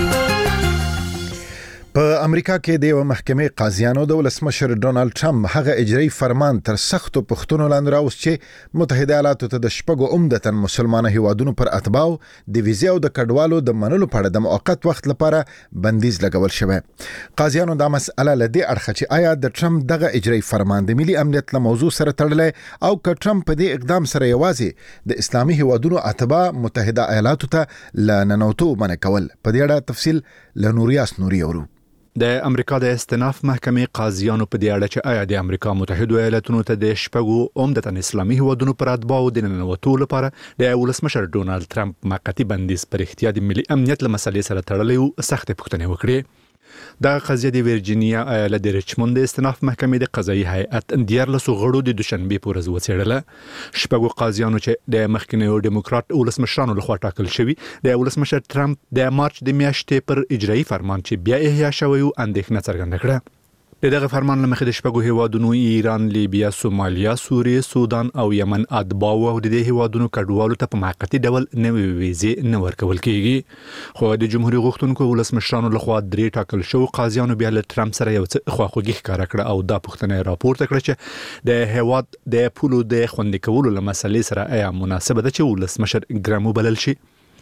په امریکا کې د یو محکمې قاضیانو د ولسمشر ډونالد ټرمپ هغه اجرایي فرمان تر سختو پوښتنو لاندې راوست چې متحده ایالاتو ته د شپږو عمدتاً مسلمانه هیوادونو پر اتباعو د ویزې او د کډوالو د منلو په اړه د مؤقت وخت لپاره بندیز لګول شوی. قاضیانو دا مسأله له دې اړخه چې آیا د ټرمپ دغه اجرایي فرمان د ملي امنیت له موضوع سره تړلی او که ټرمپ په دې اقدام سره یوازې د اسلامي هیوادونو اتباع متحده ایالاتو ته له ننوتو منع کول. په دې اړه تفصیل له نوریاس نوري اورو. د امریکا د استناف محکمې قاضیانو په دې اړه چې آیا د امریکا متحده ایالاتونو ته د شپږو عمدتاً اسلامي هیوادونو پر اتباعو د ننوتو لپاره د ولسمشر ډونالد ټرمپ موقتي بندیز پر اختیار د ملي امنیت له مسلې سره تړلې او سخت پوښتنې وکړې. دا قضیه د ورجینیا ایالت د ریچموند د استناف محکمې د قضایي هیئت 14 غړو د دوشنبه په ورځ وڅېړله. شپږو قاضیانو چې د مخکینیو ډیموکرات ولسمشرانو لخوا ټاکل شوي د ولسمشر ټرمپ د مارچ د میاشتې پر اجرایي فرمان چې بیا احیا شوی اندېښنه څرګنده کړه. دغه فرمان لمخې د شپږو هیوادونو ایران، لیبیا، سومالیا، سوریه، سودان او یمن اتباعو او د دې هیوادونو کډوالو ته په موقتي ډول نوې ویزې نه ورکول کېږي. خو د جمهوریت غوښتونکو ولسمشرانو لخوا 3 ټاکل شو قاضیانو بیا له ټرمپ سره یو څه خواخوږي ښکاره کړه او دا پوښتنه راپورته کړه چې د هیواد د پولو د خوندي کولو له مسلې سره آیا مناسبه ده چې ولسمشر ګرام وبلل شي.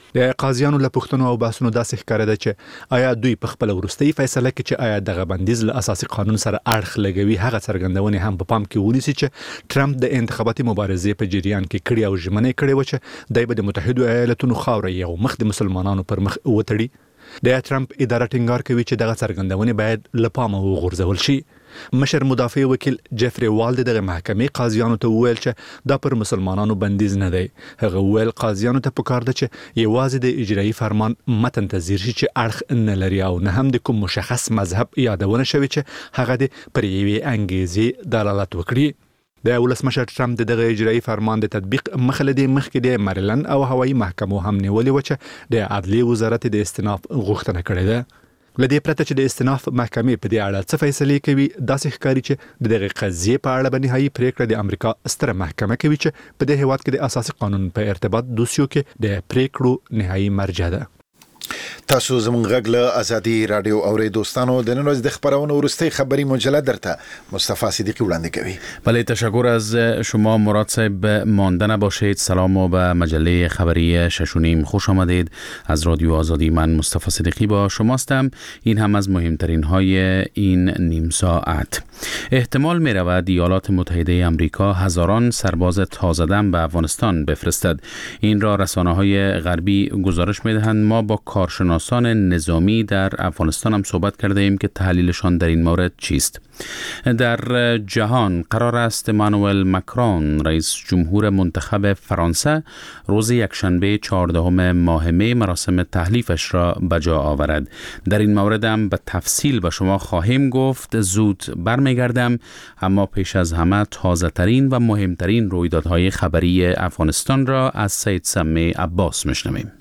د قاضیانو له پوښتنو او بحثونو داسې ښکارېده چې آیا دوی په خپل وروستۍ فیصله کې چې آیا دغه بندیز له اساسي قانون سره اړخ لګوي هغه څرګندونې هم په پام کې ونیسي چې ټرمپ د انتخاباتي مبارزې په جریان کې کړي او ژمنې کړې و چې دای به د متحده ایالاتونو خاوره یو مخ د مسلمانانو پر مخ وتړي. د ټرمپ اداره ټینګار کوي چې دغه څرګندونې باید له پامه وغورځول شي. مشر مدافع وکیل جيفري والد دغه محکمې قاضیانو ته وویل چې دا پر مسلمانانو بندیز نه دی. هغه وویل قاضیانو ته پکار ده چې یوازې د اجرایي فرمان متن ته ځیر شي چې اړخ نه لري او نه هم د کوم مشخص مذهب یادونه شوی چې هغه د پر یوې انګیزې دلالت وکړي. د ولسمشر ټرمپ دغه اجرایي فرمان د تطبیق مخلدي مخکې د مریلند او هوایي محکمو هم نیولې و چې د عدلي وزارت د استئناف غوښتنه کړې ده. لدې پرته چې د استئناف محکمې په دې اړه څه فیصله کوي داسې ښکاري چې د دغه قضیې په اړه به نهایي پریکړه د امریکا ستره محکمه کوي چې په دې هیواد کې د اساسي قانون په ارتباط دوسیو کې د پریکړو نهایي مرجع ده. تاسو زموږ غږ له ازادي رادیو اوري دوستانو د نن ورځې د خبرونو ورستي خبری مجله درته مصطفی صدیقی وړاندې کوي. بله تشکر از شما مراد صاحب. مانده نباشید. سلام و به مجله خبری ششونیم خوش آمدید. از رادیو آزادی من مصطفی صدیقی با شماستم. این هم از مهمترین های این نیم ساعت. احتمال می رود ایالات متحده آمریکا هزاران سرباز تازه دم به افغانستان بفرستد. این را رسانه های غربی گزارش می دهند. ما با کارشناسان نظامی در افغانستان هم صحبت کرده ایم که تحلیلشان در این مورد چیست. در جهان قرار است امانوئل مکرون رئیس جمهور منتخب فرانسه روز یکشنبه 14 ماه می مراسم تحلیفش را به جا آورد. در این مورد هم به تفصیل به شما خواهیم گفت. زود برمیگردم، اما پیش از همه تازه ترین و مهمترین رویدادهای خبری افغانستان را از سید سمی عباس میشنویم.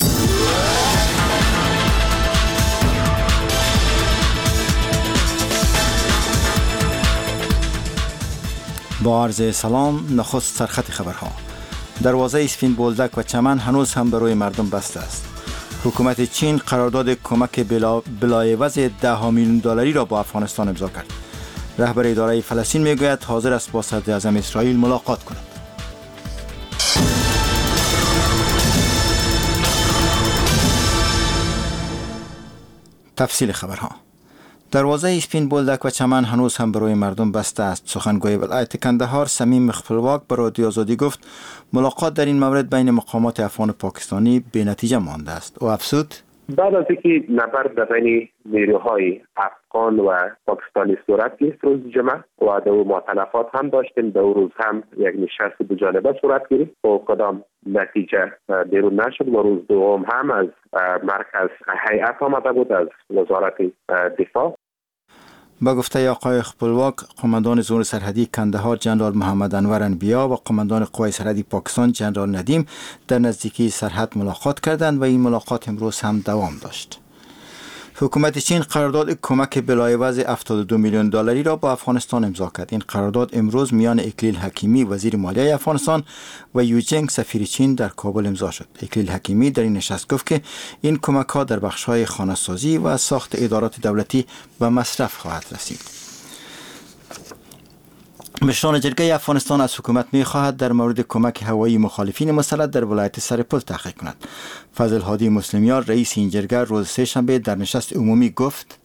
با عرض سلام، نخست سرخط خبرها. دروازه اسفین بولدک و چمن هنوز هم به روی مردم بسته است. حکومت چین قرارداد کمک بلایعوض $10 میلیون را با افغانستان امضا کرد. رهبر اداره فلسطین میگوید حاضر است با صدر اعظم اسرائیل ملاقات کند. تفصیل خبرها. دروازه اسپین بولدک و چمن هنوز هم برای مردم بسته است. سخنگوی ولایت کندهار صمیم خپلواک به رادیو آزادی گفت ملاقات در این مورد بین مقامات افغان و پاکستانی به نتیجه مانده است. و افزود بعد از اینکه نبرد بین نیروهای افغان و پاکستانی صورت گرفت روز جمعه و دو مؤتلفات هم داشتیم، دو روز هم یک نشست دو جانبه صورت گرفت و کدام نتیجه بیرون نشد و روز دوم هم از مرکز هیئت آمده بود از وزارت دفاع. با گفته آقای خپلواک، قماندان زون سرحدی کندهار جنرال محمد انور انبیا و قماندان قوای سرحدی پاکستان جنرال ندیم در نزدیکی سرحد ملاقات کردند و این ملاقات امروز هم دوام داشت. حکومت چین قرارداد کمک بلایعوض $72 میلیون را با افغانستان امضا کرد. این قرارداد امروز میان اکلیل حکیمی وزیر مالیه افغانستان و یوجنگ سفیر چین در کابل امضا شد. اکلیل حکیمی در این نشست گفت که این کمک ها در بخش‌های خانه‌سازی و ساخت ادارات دولتی به مصرف خواهد رسید. مشران جرگه افغانستان از حکومت می‌خواهد در مورد کمک هوایی مخالفین مسلح در ولایت سرپل تحقیق کند. فضل هادی مسلمیان رئیس این جرگه روز سه‌شنبه در نشست عمومی گفت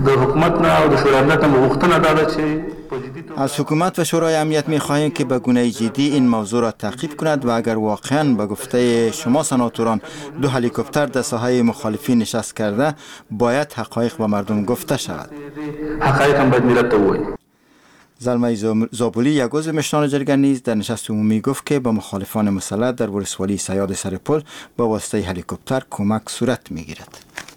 از حکومت و شورای امنیت می‌خواهیم که به گونه جدی این موضوع را تعقیب کند و اگر واقعاً به گفته شما سناتوران 2 هلیکوپتر در ساحه مخالفین نشست کرده باید حقایق به مردم گفته شود. حقایق هم باید ملت بگوییم. زلمه زابولی یک عضو مشران جرگه نیز در نشست عمومی گفت که به مخالفان مسلح در ولسوالی صیاد سرپل با واسطه هلیکوپتر کمک صورت می‌گیرد.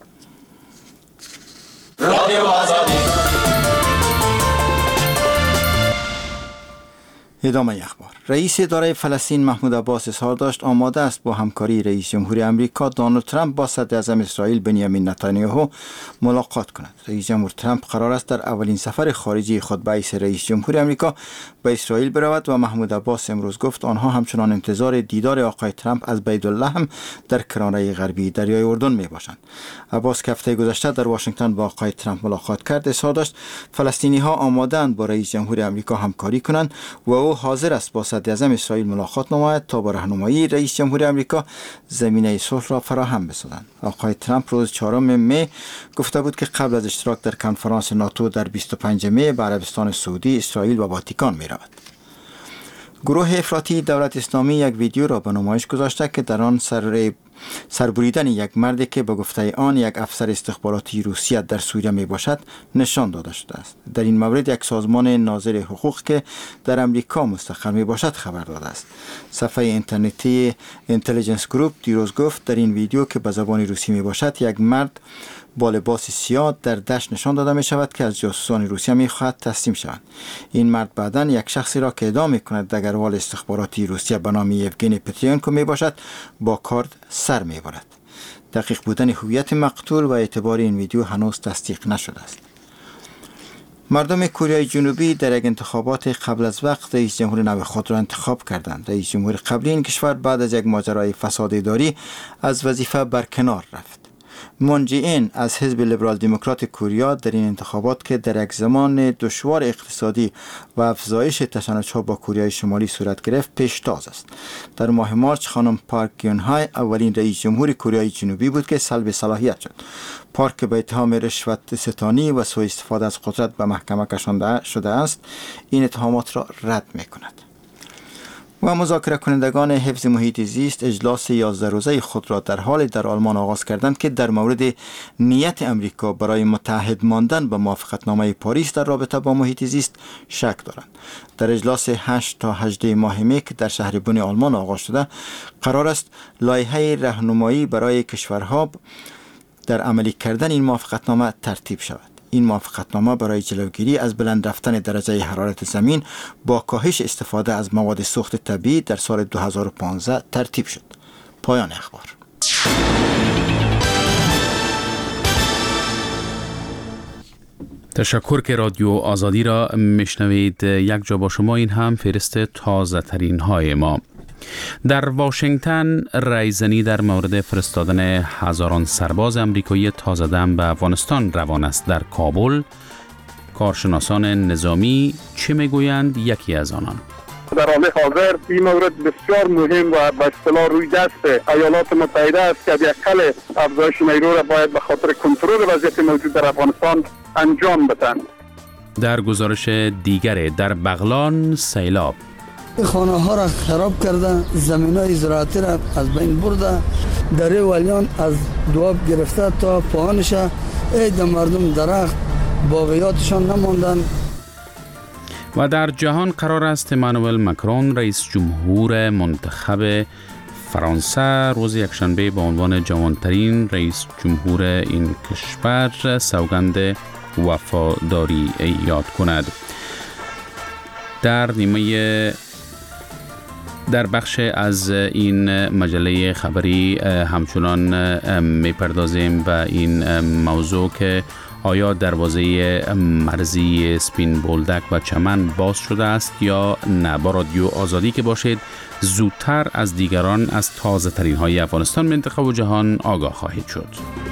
ادامه اخبار. رئیس اداره فلسطین محمود عباس اظهار داشت آماده است با همکاری رئیس جمهور آمریکا دونالد ترامپ با صدر اعظم اسرائیل بنیامین نتانیاهو ملاقات کند. رئیس جمهور ترامپ قرار است در اولین سفر خارجی خود به حیث رئیس جمهور آمریکا به اسرائیل برود و محمود عباس امروز گفت آنها همچنان انتظار دیدار آقای ترامپ از بیت‌اللحم در کرانه غربی دریای اردن می باشند. عباس که هفته گذشته در واشنگتن با آقای ترامپ ملاقات کرد اظهار داشت فلسطینی‌ها آماده‌اند با رئیس جمهور آمریکا همکاری کنند و او نتانیاهو حاضر است با صدراعظم اسرائیل ملاقات نماید تا با راهنمایی رئیس جمهور آمریکا زمینه صلح را فراهم بسازند. آقای ترامپ روز 4 می گفته بود که قبل از اشتراک در کنفرانس ناتو در 25 می به عربستان سعودی، اسرائیل و واتیکان می رود. گروه افراطی دولت اسلامی یک ویدیو را به نمایش گذاشته که در آن سربریدن یک مردی که به گفته آن یک افسر استخباراتی روسیه در سوریه می باشد نشان داده شده است. در این مورد یک سازمان ناظر حقوق که در امریکا مستقر می باشد خبر داده است. صفحه اینترنتی اینتلیجنس گروپ دیروز گفت در این ویدیو که به زبان روسی می باشد یک مرد با لباس سیاه در دشت نشان داده می شود که از جاسوسان روسیه می خواهد تسلیم شوند. این مرد بعداً یک شخصی را که ادعا می کند دگروال استخباراتی روسیه به نام یوگنی پترینکو می باشد با کارد سر می برد. دقیق بودن هویت مقتول و اعتبار این ویدیو هنوز تصدیق نشده است. مردم کره جنوبی در یک انتخابات قبل از وقت رئیس جمهور نو خود را انتخاب کردند. رئیس جمهور قبلی این کشور بعد از یک ماجرای فساد اداری از وظیفه برکنار رفت. مون جه این از حزب لیبرال دموکرات کره در این انتخابات که در یک زمان دشوار اقتصادی و افزایش تشنج‌ها با کره شمالی صورت گرفت پیشتاز است. در ماه مارچ خانم پارک گیون-های اولین رئیس جمهور کره جنوبی بود که سلب صلاحیت شد. پارک به اتهام رشوت ستانی و سوء استفاده از قدرت به محکمه کشانده شده است. این اتهامات را رد می‌کند. و مذاکره کنندگان حفظ محیط زیست اجلاس 11 روزه خود را در حال در آلمان آغاز کردند که در مورد نیت امریکا برای متحد ماندن به موافقتنامه پاریس در رابطه با محیط زیست شک دارند. در اجلاس 8 تا 18 ماه می که در شهر بن آلمان آغاز شده، قرار است لایحه راهنمایی برای کشورها در عملی کردن این موافقتنامه ترتیب شود. این موافقتنامه برای جلوگیری از بلند رفتن درجه حرارت زمین با کاهش استفاده از مواد سوخت طبیعی در سال 2015 ترتیب شد. پایان اخبار. تشکر که رادیو آزادی را میشنوید. یک جا با شما این هم فهرست تازه ترین های ما. در واشنگتن رایزنی در مورد فرستادن هزاران سرباز آمریکایی تازه دم به افغانستان روان است. در کابل کارشناسان نظامی چه میگویند؟ یکی از آنان: در حال حاضر این مورد بسیار مهم و به اصطلاح روی دست ایالات متحده است که یکل افزایش نیرو را باید به خاطر کنترل وضعیت موجود در افغانستان انجام بدهند. در گزارش دیگر در بغلان سیلاب خانه ها را خراب کرده، زمین های زراعتی را از بین برده، دره ولیان از دواب گرفته تا پایانش عید مردم درخت باقیاتشان نماندن. و در جهان قرار است امانوئل مکرون رئیس جمهور منتخب فرانسه روز یکشنبه به عنوان جوانترین رئیس جمهور این کشور سوگند وفاداری یاد کند. در بخش از این مجله خبری همچنان میپردازیم به این موضوع که آیا دروازه مرزی سپین بولدک و چمن باز شده است یا نه. با رادیو آزادی که باشید زودتر از دیگران از تازه ترین های افغانستان، منطقه و جهان آگاه خواهید شد.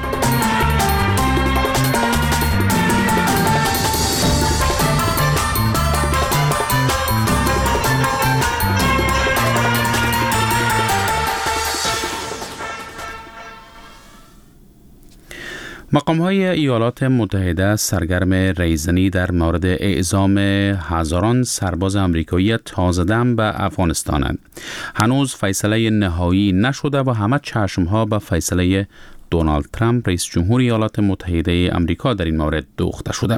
مقام‌های ایالات متحده سرگرم ریزنی در مورد اعزام هزاران سرباز آمریکایی تازه دم به افغانستانند. هنوز فیصله نهایی نشده و همه چشم‌ها به فیصله دونالد ترامپ رئیس جمهور ایالات متحده آمریکا در این مورد دوخته شده.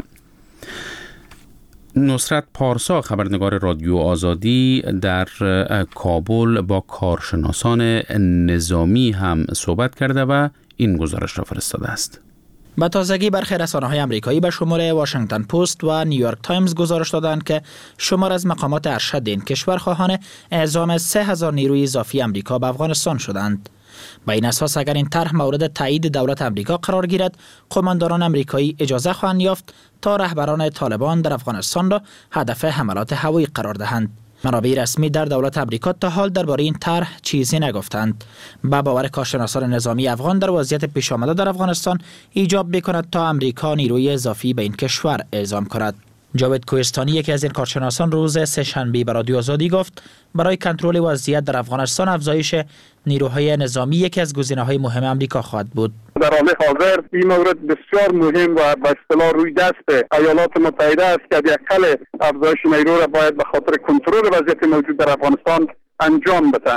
نصرت پارسا خبرنگار رادیو آزادی در کابل با کارشناسان نظامی هم صحبت کرده و این گزارش را فرستاده است. به تازگی برخی رسانه‌های آمریکایی به شمول واشنگتن پست و نیویورک تایمز گزارش دادند که شمار از مقامات ارشد این کشور خواهان اعزام 3000 نیروی اضافی آمریکا به افغانستان شدند. با این اساس اگر این طرح مورد تایید دولت آمریکا قرار گیرد، قماندانان آمریکایی اجازه خواهند یافت تا رهبران طالبان در افغانستان را هدف حملات هوایی قرار دهند. منابع رسمی در دولت آمریکا تا حال درباره این طرح چیزی نگفتند. با باور کارشناسان نظامی افغان در وضعیت پیش آمده در افغانستان ایجاب می‌کند تا آمریکا نیروی اضافی به این کشور اعزام کند. جاوید کوهستانی یکی از این کارشناسان روز سه‌شنبه به رادیو آزادی گفت برای کنترل وضعیت در افغانستان افزایش نیروهای نظامی یکی از گزینه‌های مهم آمریکا خواهد بود. در حال حاضر این مورد بسیار مهم و به اصطلاح روی دست ایالات متحده است که حداقل افزایش نیرو را باید به خاطر کنترل وضعیت موجود در افغانستان انجام بدن،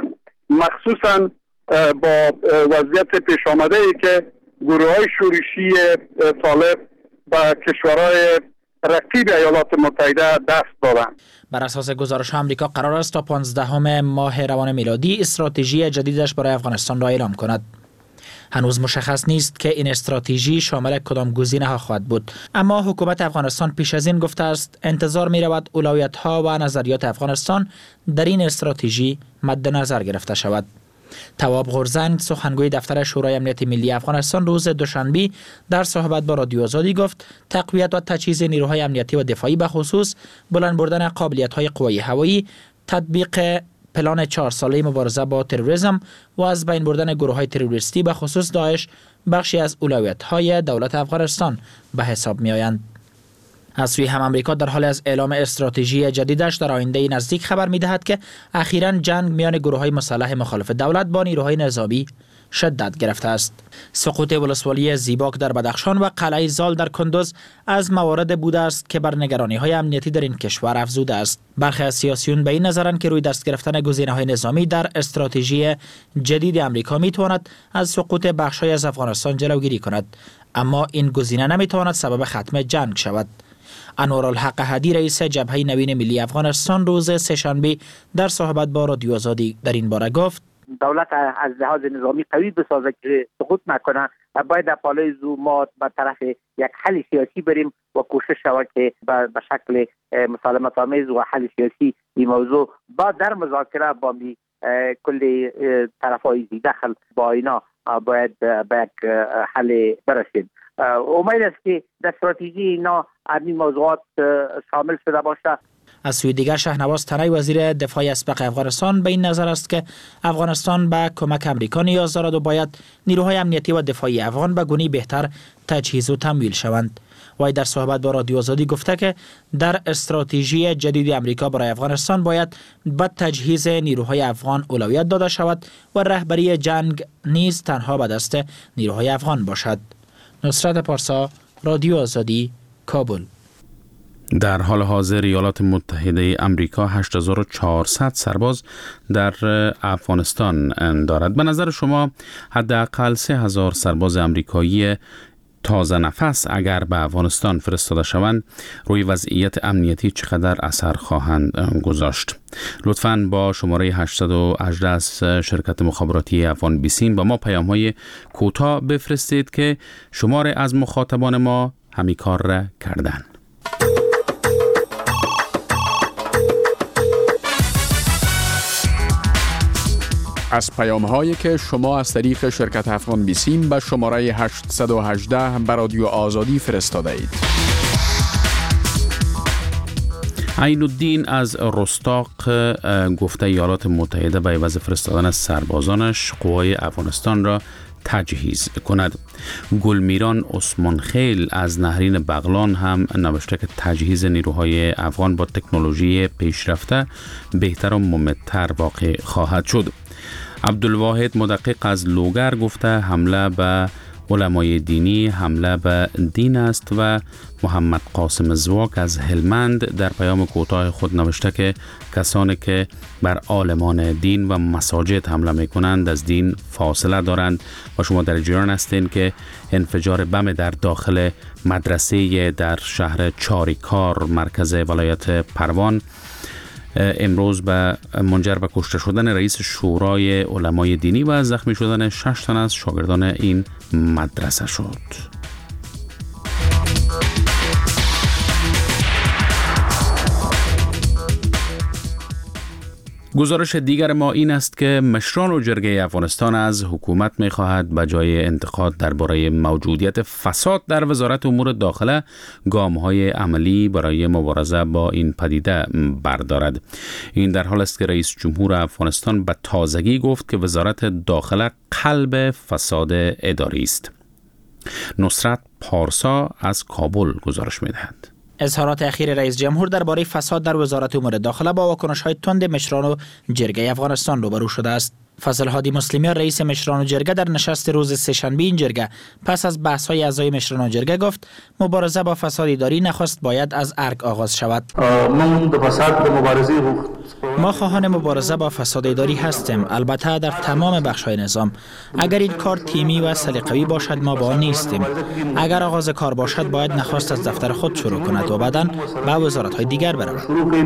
مخصوصا با وضعیت پیش آمده ای که گروه‌های شورشی طالب به کشورهای رقیب ایالات متحده دست دادند. بر اساس گزارش آمریکا قرار است تا 15 ماه روان میلادی استراتژی جدیدش برای افغانستان را اعلام کند. هنوز مشخص نیست که این استراتژی شامل کدام گزینه‌ها خواهد بود، اما حکومت افغانستان پیش از این گفته است انتظار می‌رود اولویت‌ها و نظریات افغانستان در این استراتژی مد نظر گرفته شود. تواب غرزنگ سخنگوی دفتر شورای امنیت ملی افغانستان روز دوشنبه در صحبت با رادیو آزادی گفت تقویت و تجهیز نیروهای امنیتی و دفاعی به خصوص بلند بردن قابلیت‌های قوای هوایی، تطبیق پلان 4 ساله مبارزه با تروریسم و از بین بردن گروه‌های تروریستی به خصوص داعش بخشی از اولویت‌های دولت افغانستان به حساب می‌آیند. از سوی هم امریکا در حال از اعلام استراتژی جدیدش در آینده نزدیک خبر می‌دهد که اخیراً جنگ میان گروه‌های مسلح مخالف دولت با نیروهای نظامی شدت گرفته است. سقوط ولسوالی زیباک در بدخشان و قلعه زال در کندوز از موارد بوده است که بر نگرانی‌های امنیتی در این کشور افزوده است. برخی از سیاسیون به این نظرند که روی دست گرفتن گزینه‌های نظامی در استراتژی جدید امریکا می‌تواند از سقوط بخش‌های از افغانستان جلوگیری کند، اما این گزینه نمی‌تواند سبب ختم جنگ شود. انوارالحق هدی رئیس جبهه نوین ملی افغانستان روز سه‌شنبه در صحبت با رادیو آزادی در این باره گفت دولت از لحاظ نظامی قوی بسازه که سقوط نکنه، باید در پالای زومات به طرف یک حل سیاسی بریم و کوشش شود که به شکل مسالمت آمیز و حل سیاسی این موضوع با در مذاکره با کل طرفای دخل با اینا باید به یک حل برسیم. امید است که در استراتژی اینا این موضوعات شامل شده باشه. از سوی دیگر شهنواز تنی وزیر دفاع اسبق افغانستان به این نظر است که افغانستان به کمک امریکا نیاز دارد و باید نیروهای امنیتی و دفاعی افغان به گونه‌ای بهتر تجهیز و تمویل شوند. وی در صحبت با رادیو آزادی گفته که در استراتژی جدید امریکا برای افغانستان باید به تجهیز نیروهای افغان اولویت داده شود و رهبری جنگ نیز تنها به دست نیروهای افغان باشد. نصرت پارسا، رادیو آزادی، کابل. در حال حاضر ایالات متحده آمریکا 8400 سرباز در افغانستان دارد. به نظر شما حداقل 3000 سرباز آمریکایی تازه نفس اگر به افغانستان فرستاده شوند روی وضعیت امنیتی چقدر اثر خواهند گذاشت؟ لطفاً با شماره 818 از شرکت مخابراتی افغان بیسیم با ما پیام‌های کوتاه بفرستید که شماره از مخاطبان ما همین کار را کردند. از پیام‌هایی که شما از طریق شرکت افغان بیسیم به شماره 818 به رادیو آزادی فرستاده اید. عین الدین از رستاق گفته ایالات متحده به عوض فرستادن سربازانش قوای افغانستان را تجهیز کند. گلمیران عثمان خیل از نهرین بغلان هم نوشته که تجهیز نیروهای افغان با تکنولوژی پیشرفته بهتر و ممتر واقع خواهد شد. عبدالواحد مدقق از لوگر گفته حمله به علمای دینی حمله به دین است و محمد قاسم زواک از هلمند در پیام کوتاه خود نوشته که کسانی که بر عالمان دین و مساجد حمله میکنند از دین فاصله دارند و شما در جریان هستین که انفجار بم در داخل مدرسه در شهر چاریکار مرکز ولایت پروان امروز به منجر به کشته شدن رئیس شورای علمای دینی و زخمی شدن 6 تن از شاگردان این مدرسه شد. گزارش دیگر ما این است که مشران و جرگه افغانستان از حکومت می‌خواهد به جای انتقاد درباره موجودیت فساد در وزارت امور داخله گام‌های عملی برای مبارزه با این پدیده بردارد. این در حال است که رئیس جمهور افغانستان به تازگی گفت که وزارت داخله قلب فساد اداری است. نصرت پارسا از کابل گزارش می‌دهد. اظهارات اخیر رئیس جمهور درباره فساد در وزارت امور داخله با واکنش‌های تند مشران و جرگه افغانستان روبرو شده است. فضل هادی مسلمیان رئیس مشران و جرگه در نشست روز سه‌شنبه این جرگه پس از بحث‌های اعضای مشران و جرگه گفت مبارزه با فساد اداری نخست باید از ارگ آغاز شود. ما خواهان مبارزه با فساد اداری هستیم، البته در تمام بخش‌های نظام. اگر این کار تیمی و سلیقه‌ای باشد ما با آن نیستیم. اگر آغاز کار باشد باید نخست از دفتر خود شروع کند و بعداً به وزارت‌های دیگر برود.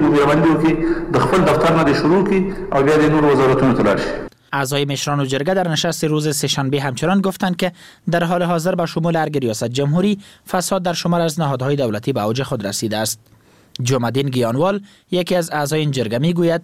اعضای مشران و جرگه در نشست روز سه‌شنبه همچنان گفتند که در حال حاضر با شمول ارگ ریاست جمهوری فساد در شمار از نهادهای دولتی به اوج خود رسیده است. جمع‌الدین گیانوال یکی از اعضای این جرگه میگوید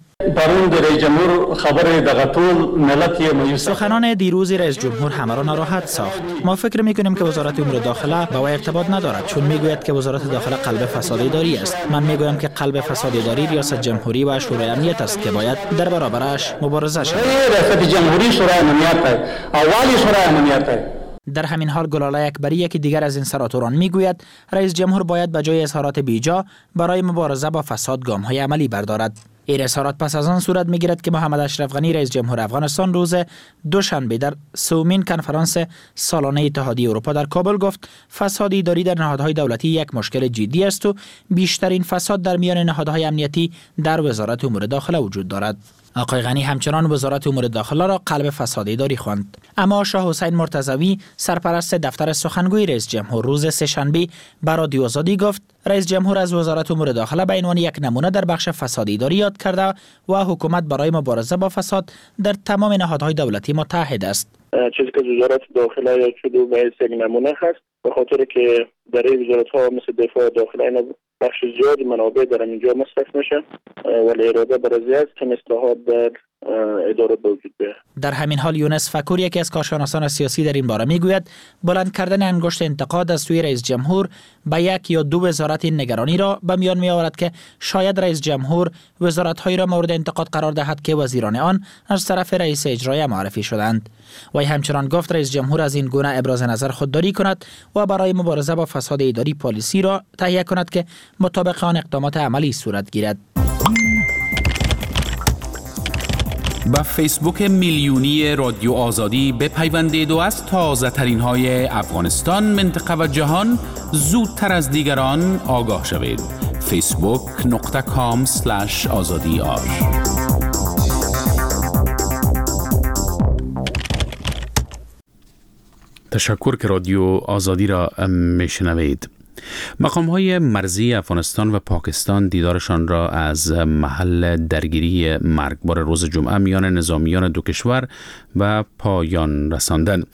سخنان دیروز رئیس جمهور همه را ناراحت ساخت. ما فکر میکنیم که وزارت امور داخله با وی ارتباط ندارد، چون میگوید که وزارت داخله قلب فساد اداری است. من میگویم که قلب فساد اداری ریاست جمهوری و شورای امنیت است که باید در برابرش مبارزه شود. ریاست جمهوری شورای امنیت است، اولی شورای امنیت است. در همین حال گلالای اکبری یکی دیگر از این سناتوران میگوید رئیس جمهور باید به جای اظهارات بیجا برای مبارزه با فساد گام‌های عملی بردارد. این اظهارات پس از آن صورت میگیرد که محمد اشرف غنی رئیس جمهور افغانستان روز دوشنبه در سومین کنفرانس سالانه اتحادیه اروپا در کابل گفت فساد اداری در نهادهای دولتی یک مشکل جدی است و بیشترین فساد در میان نهادهای امنیتی در وزارت امور داخله وجود دارد. آقای غنی همچنان وزارت امور داخله را قلب فساد اداری خواند. اما شاه حسین مرتضوی سرپرست دفتر سخنگوی رئیس جمهور روز سه‌شنبه به رادیو آزادی گفت رئیس جمهور از وزارت امور داخله به عنوان یک نمونه در بخش فساد اداری یاد کرده و حکومت برای مبارزه با فساد در تمام نهادهای دولتی متحد است. چیزی که وزارت داخله یاد شده به حیث نمونه هست، به خاطر که در این وزارت ها مثل دفاع داخله بخش زیادی منابع در اینجا مصرف میشه ولی اراده برای است که اصلاحات در اداره وجود بیاید. در همین حال یونس فکور یکی از کارشناسان سیاسی در این باره میگوید بلند کردن انگشت انتقاد از سوی رئیس جمهور به یک یا دو وزارت این نگرانی را به میان می آورد که شاید رئیس جمهور وزارت‌هایی را مورد انتقاد قرار دهد که وزیران آن از طرف رئیس اجرایی معرفی شدند. وی همچنان گفت رئیس جمهور از این گونه ابراز نظر خودداری کند و برای مبارزه با فساد اداری پالیسی را تهیه کند که مطابق آن اقدامات عملی صورت گیرد. با فیسبوک میلیونی رادیو آزادی بپیوندید و از تازه ترین های افغانستان، منطقه و جهان زودتر از دیگران آگاه شوید. facebook.com/azadi.ar تشکر که رادیو آزادی را میشنوید. مقام‌های مرزی افغانستان و پاکستان دیدارشان را از محل درگیری مرگبار روز جمعه میان نظامیان دو کشور و پایان رساندند.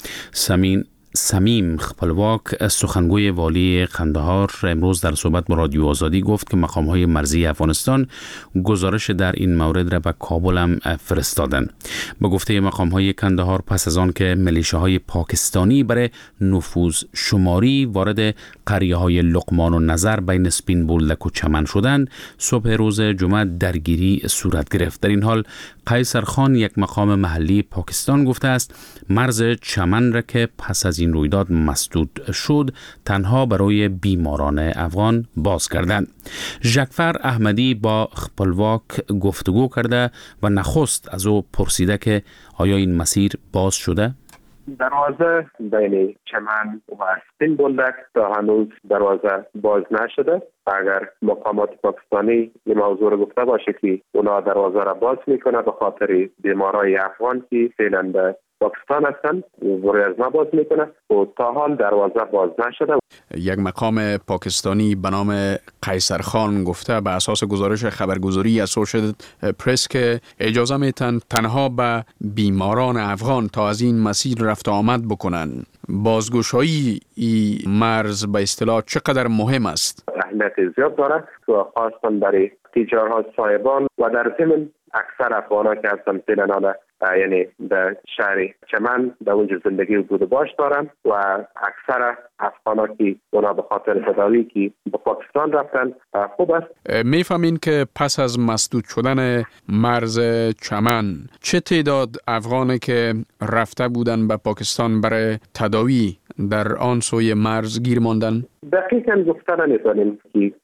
سمیم خپلواک سخنگوی والی قندهار امروز در صحبت با رادیو آزادی گفت که مقام‌های مرزی افغانستان گزارش در این مورد را به کابل هم فرستادند. به گفته مقام‌های قندهار پس از آن که میلیشیاهای پاکستانی برای نفوذ شماری وارد قریه‌های لقمان و نظر بین سپین بولدک و چمن شدند، صبح روز جمعه درگیری صورت گرفت. در این حال قیصر خان یک مقام محلی پاکستان گفته است مرز چمن را که پس از این رویداد مسدود شد تنها برای بیماران افغان باز کردند. ژکفر احمدی با خپلواک گفتگو کرده و نخست از او پرسیده که آیا این مسیر باز شده؟ دروازه بین چمن و سپین بولدک تا هنوز دروازه باز نشده. اگر مقامات پاکستانی این موضوع رو گفته باشه که اونا دروازه را باز میکنه به خاطر بیمارای افغان که فعلا به پاکستان هستند روی از ما باز میکنه و تا حال دروازه باز نشده. یک مقام پاکستانی به نام قیصر خان گفته به اساس گزارش خبرگزاری اسوشیتد پرس که اجازه میتن تنها به بیماران افغان تا از این مسیر رفت آمد بکنن. بازگشایی این مرز به اصطلاح چقدر مهم است؟ اهمیت زیاد داره و خاصا برای تجارت صاحبان و در ضمن اکثر افغان‌ها که هستن فعلا یعنی در شهر چمن در اونجا زندگی و بود و باش دارن و اکثر افغان‌ها که اونا به خاطر تداوی که به پاکستان رفتن خوب است. میفهمین که پس از مسدود شدن مرز چمن چه تعداد افغانی که رفته بودن به پاکستان برای تداوی در آن سوی مرز گیر ماندن؟ دقیقاً گفتن نمی‌تونیم که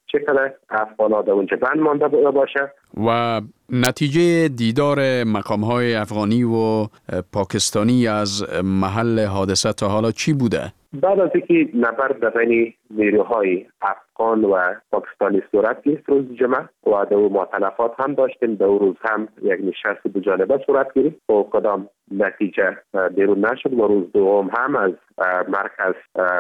چقدر افغان‌ها در اونجا بند مانده باشه. و نتیجه دیدار مقام‌های افغانی و پاکستانی از محل حادثه تا حالا چی بوده؟ بعد از اینکه نبرد بین نیروهای افغان و پاکستانی صورت گرفت روز جمعه و دو مؤتلفات هم داشتیم، دو روز هم یک نشست دو جانبه صورت گرفت و کدام نتیجه بیرون نشد و روز دوم هم از مرکز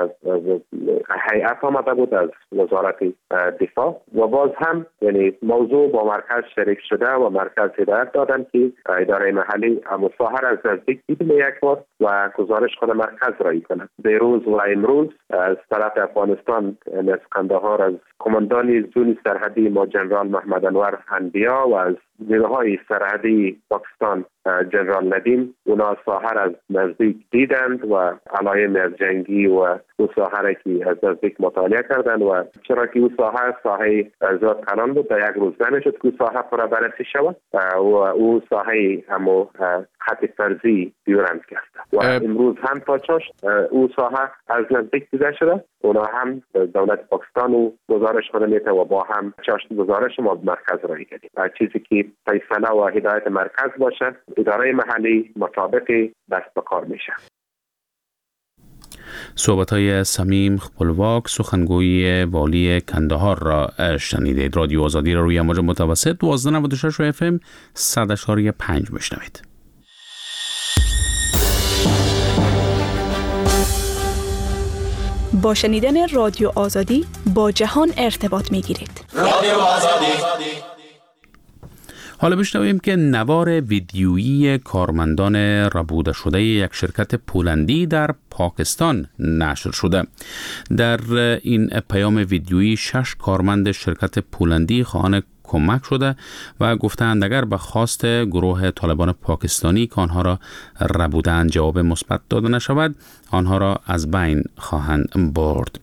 هیئت آمده بود از وزارت دفاع و باز هم یعنی موضوع با مرکز شریک شده و مرکز هدایت دادن که اداره محلی مصاحر از نزدیک دیدن یک بار و گزارش خود مرکز رایی کنند. دیروز و امروز از طرف افغانستان از قندهار از کماندان زون سرحدی ما جنرال محمد انور انبیا و از نیروهای سرحدی پاکستان جنرال ندیم اونا ساحر از نزدیک دیدند و علائم از جنگی و او ساحر که از نزدیک مطالعه کردند و چرا که او ساحه زیاد کلان بود در یک روز نمیشد که ساحه پر بررسی شود و او ساحه همو خط فرضی دیورند کرده و امروز هم تا چاشت او ساحه از نزدیک دیده شده. اونا هم دولت پاکستان و گزارش خود میته و با هم چاشت گزارش ما مرکز رایی کردیم. چیزی که فیصله و هدایت مرکز باشه اداره محلی مطابق دست به کار میشه. صحبت‌های صمیم خپلواک سخنگوی والی کندهار را شنیدید. رادیو آزادی را روی موج متوسط 1296 FM 100.5 میشنوید. با شنیدن رادیو آزادی با جهان ارتباط می‌گیرید. رادیو آزادی. حالا بشنویم که نوار ویدیویی کارمندان ربوده شده یک شرکت پولندی در پاکستان نشر شده. در این پیام ویدیویی 6 کارمند شرکت پولندی خواهان کمک شده و گفتند اگر به خواست گروه طالبان پاکستانی که آنها را ربودند جواب مثبت داده نشود آنها را از بین خواهند برد.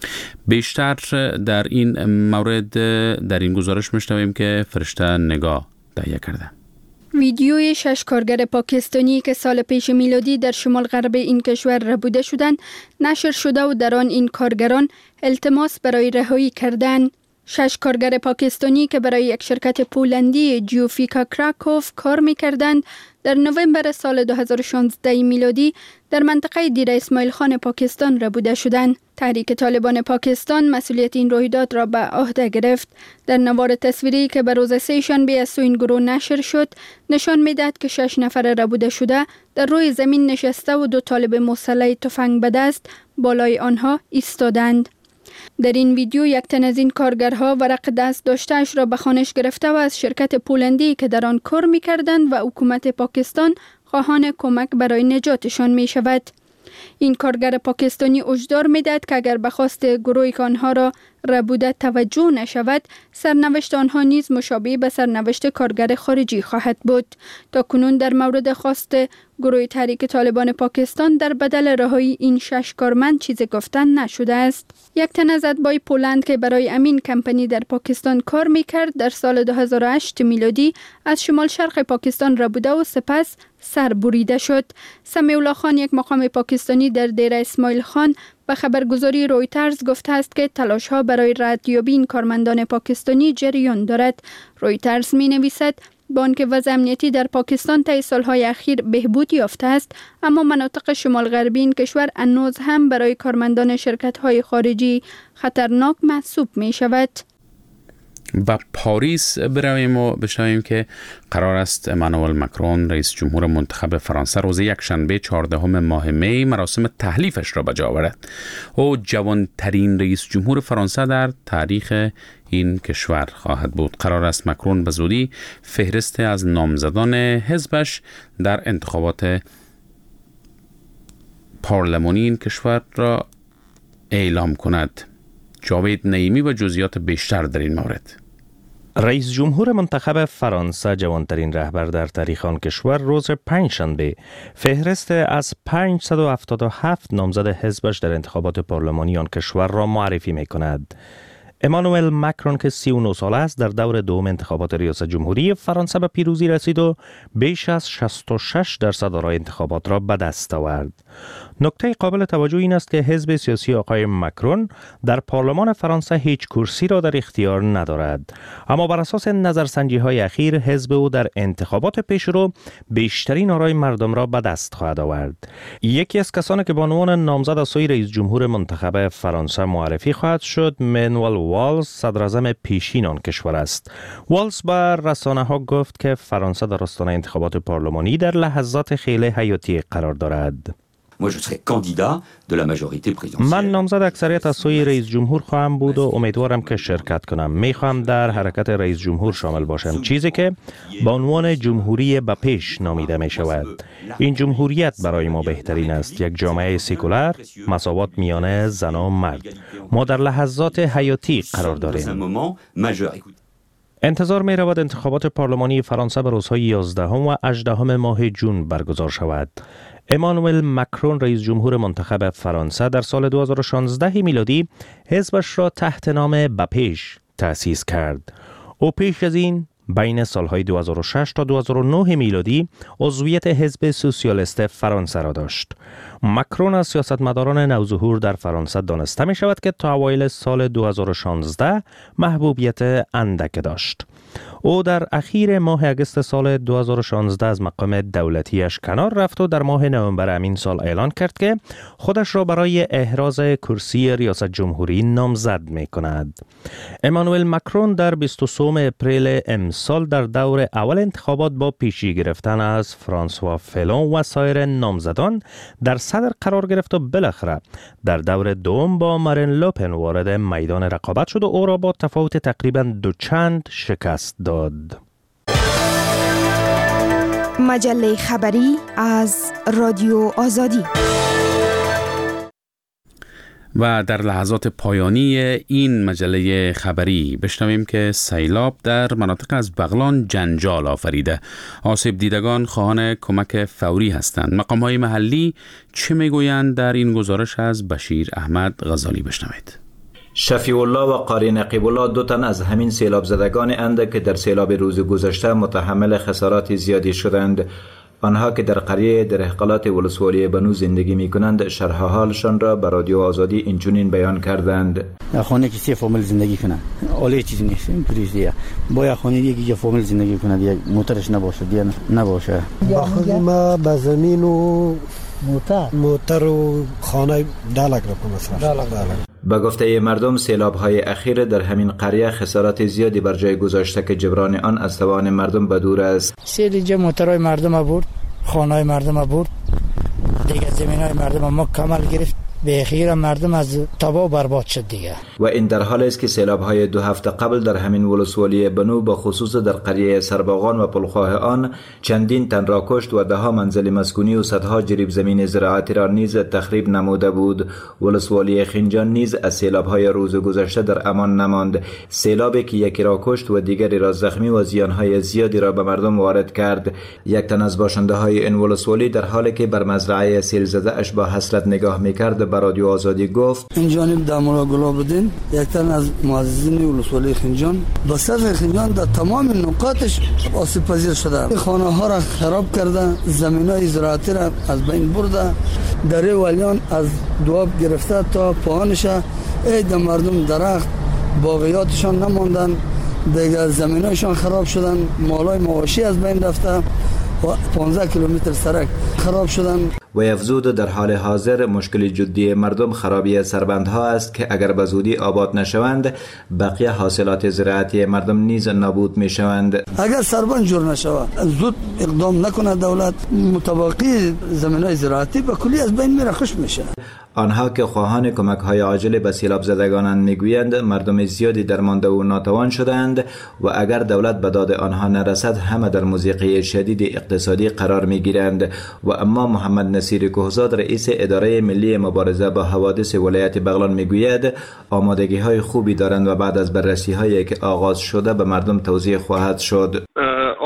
بیشتر در این مورد در این گزارش میشنویم که فرشته نگاه تهیه کرده. ویدیوی 6 کارگر پاکستانی که سال پیش میلادی در شمال غرب این کشور ربوده شدند نشر شده و در آن این کارگران التماس برای رهایی کردند. 6 کارگر پاکستانی که برای یک شرکت پولندی جیوفیکا کراکوف کار می‌کردند در نوامبر سال 2016 میلادی در منطقه دیر اسماعیل خان پاکستان ربوده شدند. تحریک طالبان پاکستان مسئولیت این رویداد را به عهده گرفت. در نوار تصویری که به روز سه شنبه از سوی این گروه نشر شد نشان می‌دهد که 6 نفر ربوده شده در روی زمین نشسته و 2 طالب مسلح تفنگ به دست بالای آنها ایستادند. در این ویدیو یک تن از این کارگرها ورق دست داشته‌اش را به خانش گرفته و از شرکت پولندی که در آن کار می‌کردند و حکومت پاکستان خواهان کمک برای نجاتشان می‌شود. این کارگر پاکستانی هشدار می‌دهد که اگر به خواست گروهی که آنها را ربوده توجه نشود سرنوشت آنها نیز مشابه به سرنوشت کارگر خارجی خواهد بود. تا کنون در مورد خواست گروه تحریک طالبان پاکستان در بدل رهایی این 6 کارمند چیزی گفتن نشده است. یک تن از اتباع پولند که برای امین کمپانی در پاکستان کار میکرد در سال 2008 میلادی از شمال شرق پاکستان ربوده و سپس سر بریده شد. سمیع الله خان یک مقام پاکستانی در دیر اسماعیل خان به خبرگزاری رویترز گفته است که تلاش‌ها برای ردیابی این کارمندان پاکستانی جریان دارد. رویترز می‌نویسد با آنکه وضع امنیتی در پاکستان طی سالهای اخیر بهبود یافته است اما مناطق شمال غربی این کشور هنوز هم برای کارمندان شرکت‌های خارجی خطرناک محسوب می‌شود. به پاریس برویم و بشنویم که قرار است امانوئل مکرون رئیس جمهور منتخب فرانسه روز یکشنبه 14 ماه می مراسم تحلیفش را به جا آورد. او جوانترین رئیس جمهور فرانسه در تاریخ این کشور خواهد بود. قرار است مکرون به زودی فهرست از نامزدان حزبش در انتخابات پارلمانی این کشور را اعلام کند. جاوید نعیمی و جزئیات بیشتر در این مورد. رئیس جمهور منتخب فرانسه جوانترین رهبر در تاریخ آن کشور روز پنجشنبه فهرست از 577 نامزد حزبش در انتخابات پارلمانی آن کشور را معرفی می کند. امانوئل مکرون که 39 ساله است در دور دوم انتخابات ریاست جمهوری فرانسه به پیروزی رسید و بیش از 66% آرای انتخابات را به دست آورد. نکته قابل توجه این است که حزب سیاسی آقای مکرون در پارلمان فرانسه هیچ کرسی را در اختیار ندارد، اما بر اساس نظرسنجی های اخیر حزب او در انتخابات پیشرو بیشترین آرای مردم را به دست خواهد آورد. یکی از کسانی که به عنوان نامزد از سوی رئیس جمهور منتخب فرانسه معرفی خواهد شد مانوئل والز، صدراعظم پیشین آن کشور است. والز بر رسانه‌ها گفت که فرانسه در آستانه انتخابات پارلمانی در لحظات خیلی حیاتی قرار دارد. من نامزد اکثریت از سوی رئیس جمهور خواهم بود و امیدوارم که شرکت کنم. میخواهم در حرکت رئیس جمهور شامل باشم، چیزی که با عنوان جمهوری به پیش نامیده می شود. این جمهوریت برای ما بهترین است، یک جامعه سکولار، مساوات میان زن و مرد. ما در لحظات حیاتی قرار داریم. انتظار می رود انتخابات پارلمانی فرانسه به روزهای 11 و 18 ماه جون برگزار شود. امانوئل مکرون رئیس جمهور منتخب فرانسه در سال 2016 میلادی حزبش را تحت نام به پیش تأسیس کرد. او پیش از این بین سالهای 2006 تا 2009 میلادی عضویت حزب سوسیالیست فرانسه را داشت. مکرون از سیاستمداران نوظهور در فرانسه دانسته می شود که تا اوایل سال 2016 محبوبیت اندک داشت. او در اخیر ماه اگست سال 2016 از مقام دولتیش کنار رفت و در ماه نوامبر همین سال اعلان کرد که خودش را برای احراز کرسی ریاست جمهوری نامزد می کند. امانوئل مکرون در 23 اپریل امسال در دور اول انتخابات با پیشی گرفتن از فرانسوا فلون و سایر نامزدان در صدر قرار گرفت و بالاخره در دور دوم با مارین لوپن وارد میدان رقابت شد و او را با تفاوت تقریباً 2 چند شکست داد. مجله خبری از رادیو آزادی. و در لحظات پایانی این مجله خبری بشنویم که سیلاب در مناطق از بغلان جنجال آفریده. آسیب دیدگان خواهان کمک فوری هستند. مقام‌های محلی چه میگویند در این گزارش از بشیر احمد غزالی بشنوید. شفیع الله و قاری نقیب الله 2 تن از همین سیلاب زدگان اند که در سیلاب روز گذشته متحمل خسارات زیادی شدند. آنها که در قریه درهقلات ولسوالی بنو زندگی می کنند شرح حالشان را به رادیو آزادی اینچنین بیان کردند. خانه که 3 فامیل زندگی کنند عالی چیزی نیست، پریزیه با خانه یک فامیل زندگی کند، یک موترش نباشه، دیگه نباشه. خود ما به زمین و موتر و خانه دالک را مصرف. به گفته مردم سیلاب‌های اخیر در همین قریه خسارات زیادی بر جای گذاشته که جبران آن از توان مردم به دور است. سیل جا موترهای مردم برد، خانه‌های مردم برد، دیگه زمین‌های مردم ما کامل گرفت. به اخیر مردم از تباه و برباد شد دیگه. و این در حالی است که سیلاب‌های 2 هفته قبل در همین ولسوالی بنو به خصوص در قریه سرباغان و پلخواه آن چندین تن را کشت و 10 منزل مسکونی و صدها جریب زمین زراعتی را نیز تخریب نموده بود. ولسوالی خنجان نیز از سیلاب‌های روز گذشته در امان نماند. سیلابی که یکی را کشت و دیگری را زخمی و زیان‌های زیادی را به مردم وارد کرد. یک تن از باشنده‌های این ولسوالی در حالی که بر مزرعه سیل زده اش با حسرت نگاه می‌کرد به رادیو آزادی گفت این جانب دامولا گلاب‌الدین یک تن از معززین ولسوالی خنجان با سطح خنجان در تمام نقاطش آسیب پذیر شده. خانه ها را خراب کرده، زمینای زراعتی را از بین برده، دره ولیان از دواب گرفته تا پاهانش عید مردم درخت باغیاتشان نماندن، دیگه زمینایشان خراب شدن، مالای مواشی از بین رفته و 15 کیلومتر سرک خراب شدن. و افزود در حال حاضر مشکل جدی مردم خرابی سربندها است که اگر به زودی آباد نشوند بقیه حاصلات زراعتی مردم نیز نابود می شوند. اگر سربند جور نشود زود اقدام نکنه دولت، متباقی زمینای زراعتی به کلی از بین میره، خشک میشه. آنها که خواهان کمک های عاجل به سیلاب زدگانند میگویند مردم زیادی درمانده و ناتوان شدند و اگر دولت به داد آنها نرسد همه در موسیقی شدید اقتصادی قرار میگیرند. و اما محمد نصیر کوهزاد رئیس اداره ملی مبارزه با حوادث ولایت بغلان میگوید آمادگی های خوبی دارند و بعد از بررسی هایی که آغاز شده به مردم توضیح خواهد شد.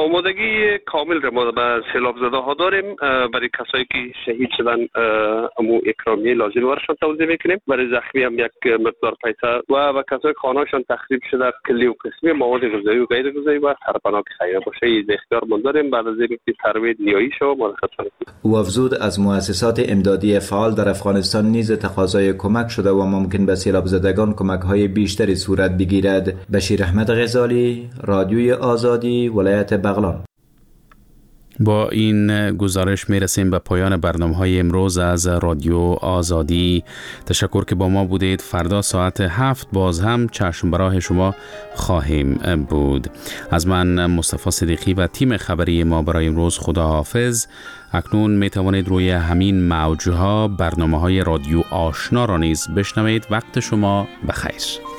آمادگی کامل را ما به سیلاب زده ها داریم. برای کسایی که شهید شدن امو اکرامیه لازم ورشان توضیح میکنیم. برای زخمی هم یک مقدار پیسه و به کسایی خانه‌شان تخریب شده کلی و قسمی مواد غذایی و غیر غذایی و سرپناه خیره باشه این اختیار من داریم. بعد از اینکه ترویج نیایی شو مرخص کنیم. او افزود از مؤسسات امدادی فعال در افغانستان نیز تقاضای کمک شده و ممکن به سیلاب زدگان کمک‌های بیشتری صورت بگیرد. بشیر احمد غزالی، رادیوی آزادی، ولایت بغلان. با این گزارش میرسیم به پایان برنامه‌های امروز از رادیو آزادی. تشکر که با ما بودید. فردا ساعت 7 باز هم چشم براه شما خواهیم بود. از من مصطفی صدیقی و تیم خبری ما برای امروز خداحافظ. اکنون می توانید روی همین موجها برنامه‌های رادیو آشنا را نیز بشنوید. وقت شما بخیر.